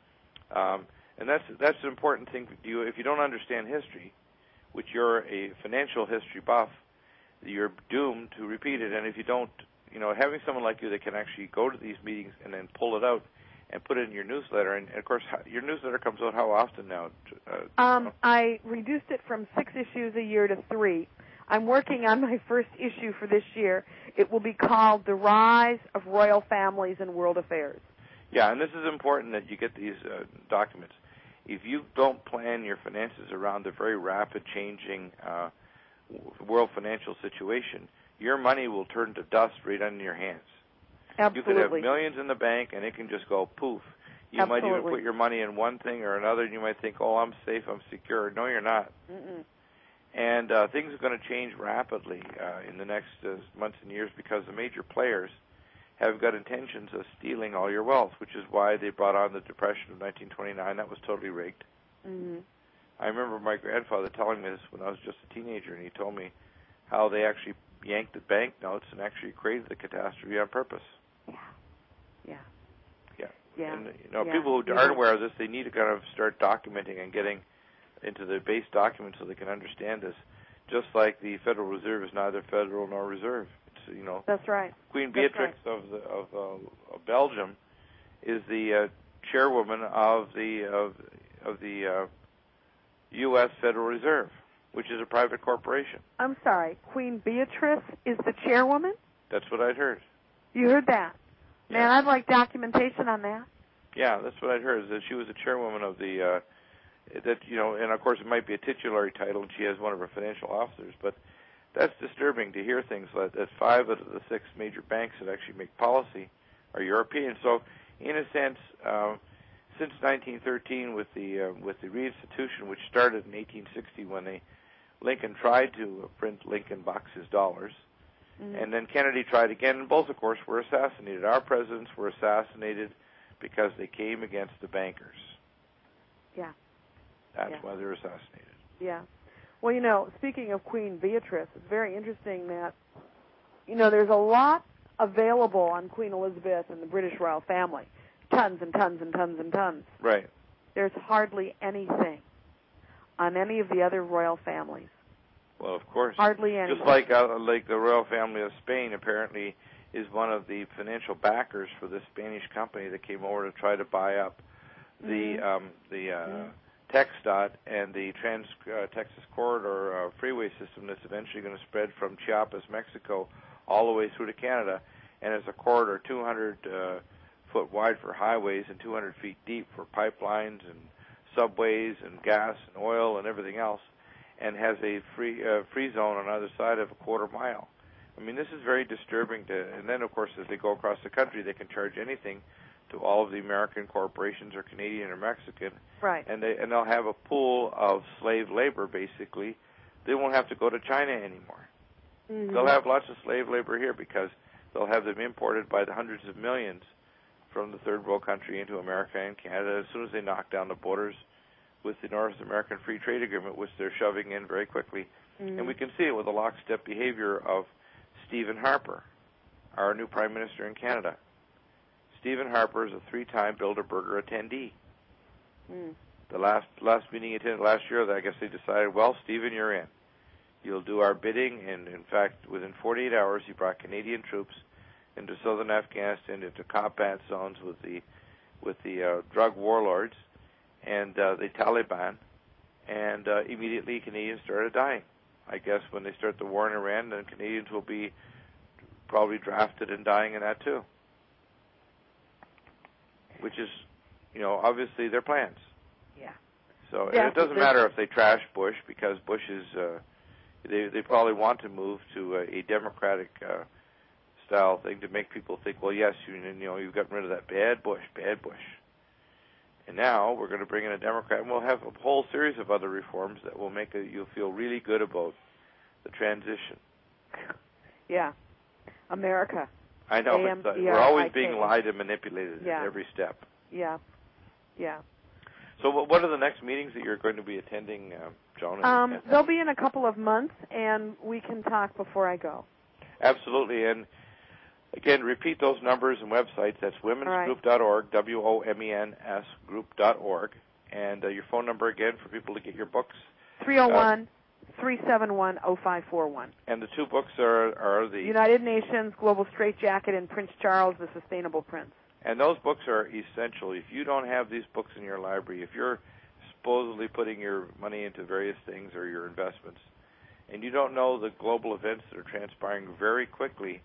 Um, and that's that's an important thing. You, if you don't understand history, which you're a financial history buff, you're doomed to repeat it. And if you don't, you know, having someone like you that can actually go to these meetings and then pull it out and put it in your newsletter, and, and of course, your newsletter comes out how often now? Uh, um, I reduced it from six issues a year to three. I'm working on my first issue for this year. It will be called The Rise of Royal Families in World Affairs. Yeah, and this is important that you get these uh, documents. If you don't plan your finances around the very rapid changing uh, world financial situation, your money will turn to dust right under your hands. Absolutely. You could have millions in the bank, and it can just go poof. You Absolutely. might even put your money in one thing or another, and you might think, oh, I'm safe, I'm secure. No, you're not. Mm-mm. And uh, things are going to change rapidly uh, in the next uh, months and years because the major players have got intentions of stealing all your wealth, which is why they brought on the Depression of nineteen twenty-nine. That was totally rigged. Mm-hmm. I remember my grandfather telling me this when I was just a teenager, and he told me how they actually yanked the banknotes and actually created the catastrophe on purpose. Yeah. Yeah. Yeah. Yeah. And, you know, yeah. people who yeah. aren't aware of this, they need to kind of start documenting and getting into the base documents so they can understand this. Just like the Federal Reserve is neither federal nor reserve. It's, you know, that's right. Queen That's Beatrix right. of the of, uh, of Belgium is the uh, chairwoman of the of of the uh, U S Federal Reserve, which is a private corporation. I'm sorry, Queen Beatrice is the chairwoman? That's what I'd heard. You heard that? Man, Yeah. I'd like documentation on that. Yeah, that's what I'd heard, is that she was the chairwoman of the, uh, that, you know, and of course it might be a titulary title, and she has one of her financial officers, but that's disturbing to hear things like that. Five of the six major banks that actually make policy are European. So, in a sense, uh, since nineteen thirteen with the uh, with the reinstitution, which started in eighteen sixty when they, Lincoln tried to print Lincoln bucks, his dollars, mm-hmm. and then Kennedy tried again, and both, of course, were assassinated. Our presidents were assassinated because they came against the bankers. Yeah. That's yeah. why they were assassinated. Yeah. Well, you know, speaking of Queen Beatrice, it's very interesting that, you know, there's a lot available on Queen Elizabeth and the British royal family. Tons and tons and tons and tons. Right. There's hardly anything on any of the other royal families. Well, of course. Hardly anything. Just like uh, like the royal family of Spain apparently is one of the financial backers for the Spanish company that came over to try to buy up the mm-hmm. um, the uh, mm-hmm. TxDOT and the Trans uh, Texas Corridor uh, freeway system that's eventually going to spread from Chiapas, Mexico, all the way through to Canada, and it's a corridor two hundred uh, foot wide for highways and two hundred feet deep for pipelines and subways and gas and oil and everything else, and has a free uh, free zone on either side of a quarter mile. I mean, this is very disturbing. To, and then, of course, as they go across the country, they can charge anything to all of the American corporations or Canadian or Mexican. Right. And they and they'll have a pool of slave labor, basically. They won't have to go to China anymore. Mm-hmm. They'll have lots of slave labor here because they'll have them imported by the hundreds of millions from the third world country into America and Canada as soon as they knock down the borders with the North American Free Trade Agreement, which they're shoving in very quickly. Mm-hmm. And we can see it with the lockstep behavior of Stephen Harper, our new Prime Minister in Canada. Stephen Harper is a three-time Bilderberger attendee. Mm. The last last meeting he attended last year, I guess they decided, well, Stephen, you're in. You'll do our bidding, and in fact, within forty-eight hours, he brought Canadian troops into southern Afghanistan, into combat zones with the with the uh, drug warlords and uh, the Taliban, and uh, immediately Canadians started dying. I guess when they start the war in Iran, then Canadians will be probably drafted and dying in that too, which is, you know, obviously their plans. Yeah. So yeah, it doesn't matter if they trash Bush, because Bush is, uh, they they probably want to move to a, a democratic uh, style thing to make people think, well, yes, you, you know, you've gotten rid of that bad Bush, bad Bush. And now we're going to bring in a Democrat, and we'll have a whole series of other reforms that will make it, you'll feel really good about the transition. Yeah. America. I know. A M It's, uh, E R I K. we're always being lied and manipulated yeah. at every step. Yeah. Yeah. So what are the next meetings that you're going to be attending, uh, Joan? Um, they'll be in a couple of months, and we can talk before I go. Absolutely. And again, repeat those numbers and websites. That's womens group dot org, W O M E N S group dot org. And uh, your phone number again for people to get your books. three oh one, three seven one, oh five four one. And the two books are, are the... United Nations, Global Straitjacket, and Prince Charles, The Sustainable Prince. And those books are essential. If you don't have these books in your library, if you're supposedly putting your money into various things or your investments, and you don't know the global events that are transpiring very quickly,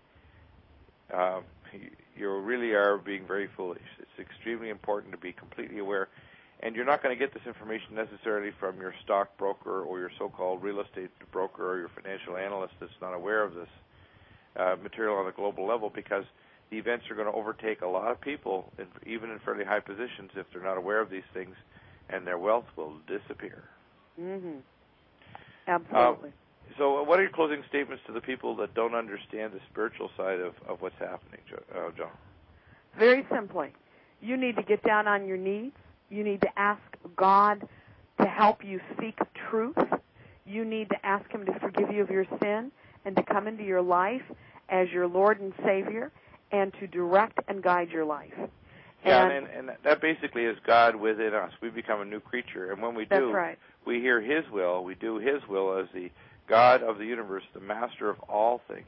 uh, you really are being very foolish. It's extremely important to be completely aware. And you're not going to get this information necessarily from your stockbroker or your so-called real estate broker or your financial analyst that's not aware of this uh, material on a global level, because the events are going to overtake a lot of people, in, even in fairly high positions, if they're not aware of these things, and their wealth will disappear. Mm-hmm. Absolutely. Uh, so what are your closing statements to the people that don't understand the spiritual side of, of what's happening, uh, John? Very simply, you need to get down on your knees. You need to ask God to help you seek truth. You need to ask Him to forgive you of your sin and to come into your life as your Lord and Savior, and to direct and guide your life. Yeah, and, and, and that basically is God within us. We become a new creature, and when we do, that's right. we hear His will. We do His will as the God of the universe, the master of all things.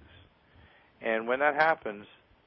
And when that happens,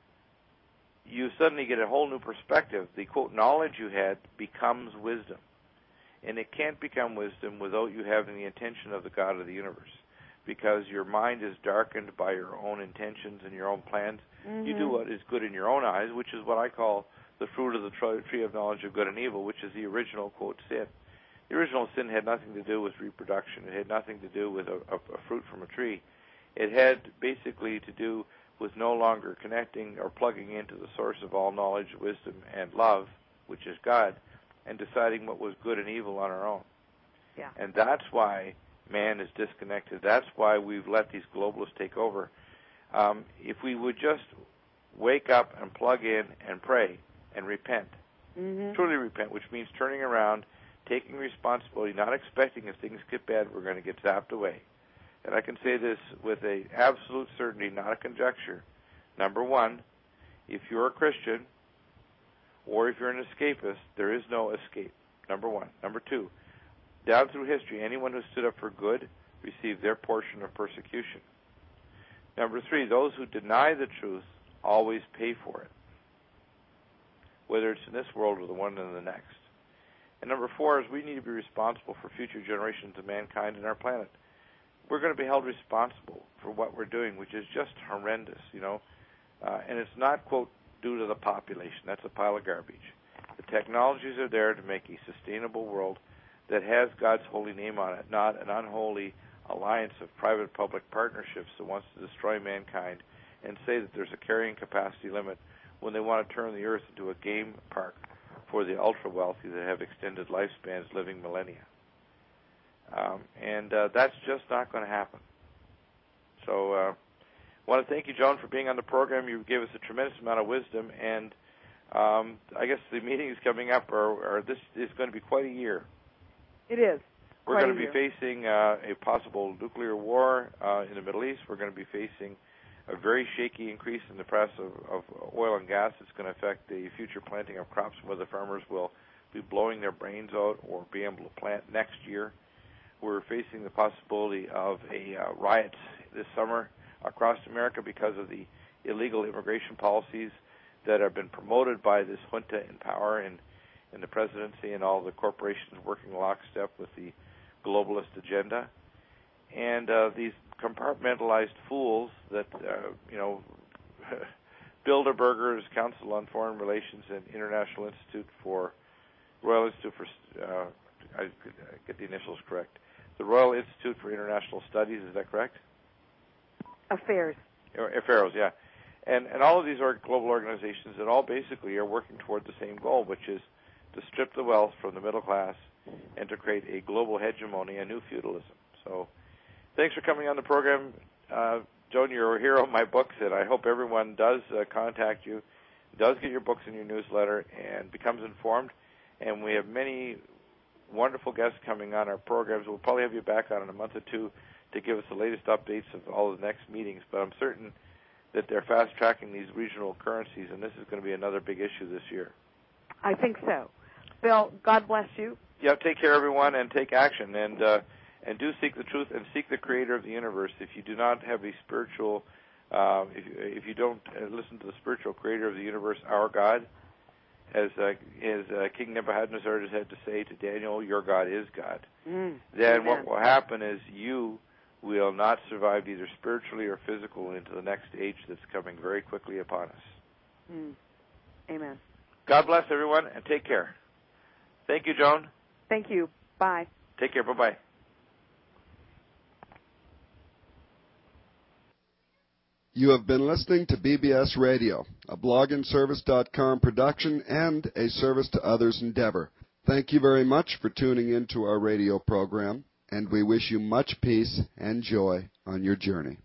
you suddenly get a whole new perspective. The, quote, knowledge you had becomes wisdom. And it can't become wisdom without you having the intention of the God of the universe, because your mind is darkened by your own intentions and your own plans. Mm-hmm. You do what is good in your own eyes, which is what I call the fruit of the tree of knowledge of good and evil, which is the original, quote, sin. The original sin had nothing to do with reproduction. It had nothing to do with a, a, a fruit from a tree. It had basically to do with no longer connecting or plugging into the source of all knowledge, wisdom, and love, which is God, and deciding what was good and evil on our own. Yeah. And that's why man is disconnected. That's why we've let these globalists take over. Um, if we would just wake up and plug in and pray and repent, mm-hmm. truly repent, which means turning around, taking responsibility, not expecting if things get bad, we're going to get zapped away. And I can say this with a absolute certainty, not a conjecture. Number one, if you're a Christian or if you're an escapist, there is no escape. Number one. Number two, down through history, anyone who stood up for good received their portion of persecution. Number three, those who deny the truth always pay for it, whether it's in this world or the one in the next. And number four is we need to be responsible for future generations of mankind and our planet. We're going to be held responsible for what we're doing, which is just horrendous, you know. Uh, and it's not, quote, due to the population. That's a pile of garbage. The technologies are there to make a sustainable world that has God's holy name on it, not an unholy alliance of private-public partnerships that wants to destroy mankind and say that there's a carrying capacity limit when they want to turn the earth into a game park for the ultra-wealthy that have extended lifespans living millennia. Um, and uh, that's just not going to happen. So I uh, want to thank you, Joan, for being on the program. You gave us a tremendous amount of wisdom, and um, I guess the meetings coming up are, are this is going to be quite a year. It is. We're going to be facing uh, a possible nuclear war uh, in the Middle East. We're going to be facing a very shaky increase in the price of, of oil and gas. It's going to affect the future planting of crops, whether farmers will be blowing their brains out or be able to plant next year. We're facing the possibility of a uh, riot this summer across America because of the illegal immigration policies that have been promoted by this junta in power and in the presidency and all the corporations working lockstep with the globalist agenda. And uh, these compartmentalized fools that, uh, you know, Bilderbergers, Council on Foreign Relations, and International Institute for, Royal Institute for, uh, I get the initials correct, the Royal Institute for International Studies, is that correct? Affairs. Affairs, yeah. And, and all of these are global organizations that all basically are working toward the same goal, which is to strip the wealth from the middle class and to create a global hegemony, a new feudalism. So thanks for coming on the program. Uh, Joan, you're a hero of my books, and I hope everyone does uh, contact you, does get your books in your newsletter, and becomes informed. And we have many wonderful guests coming on our programs. We'll probably have you back on in a month or two to give us the latest updates of all the next meetings. But I'm certain that they're fast-tracking these regional currencies, and this is going to be another big issue this year. I think so. Bill, God bless you. Yeah, take care, everyone, and take action. And uh, and do seek the truth and seek the creator of the universe. If you do not have a spiritual, uh, if, if you don't listen to the spiritual creator of the universe, our God, as, uh, as uh, King Nebuchadnezzar has had to say to Daniel, your God is God, mm, then amen. What will happen is you will not survive either spiritually or physically into the next age that's coming very quickly upon us. Mm. Amen. God bless everyone, and take care. Thank you, Joan. Thank you. Bye. Take care. Bye-bye. You have been listening to B B S Radio, a blog and service dot com production and a service to others endeavor. Thank you very much for tuning in to our radio program, and we wish you much peace and joy on your journey.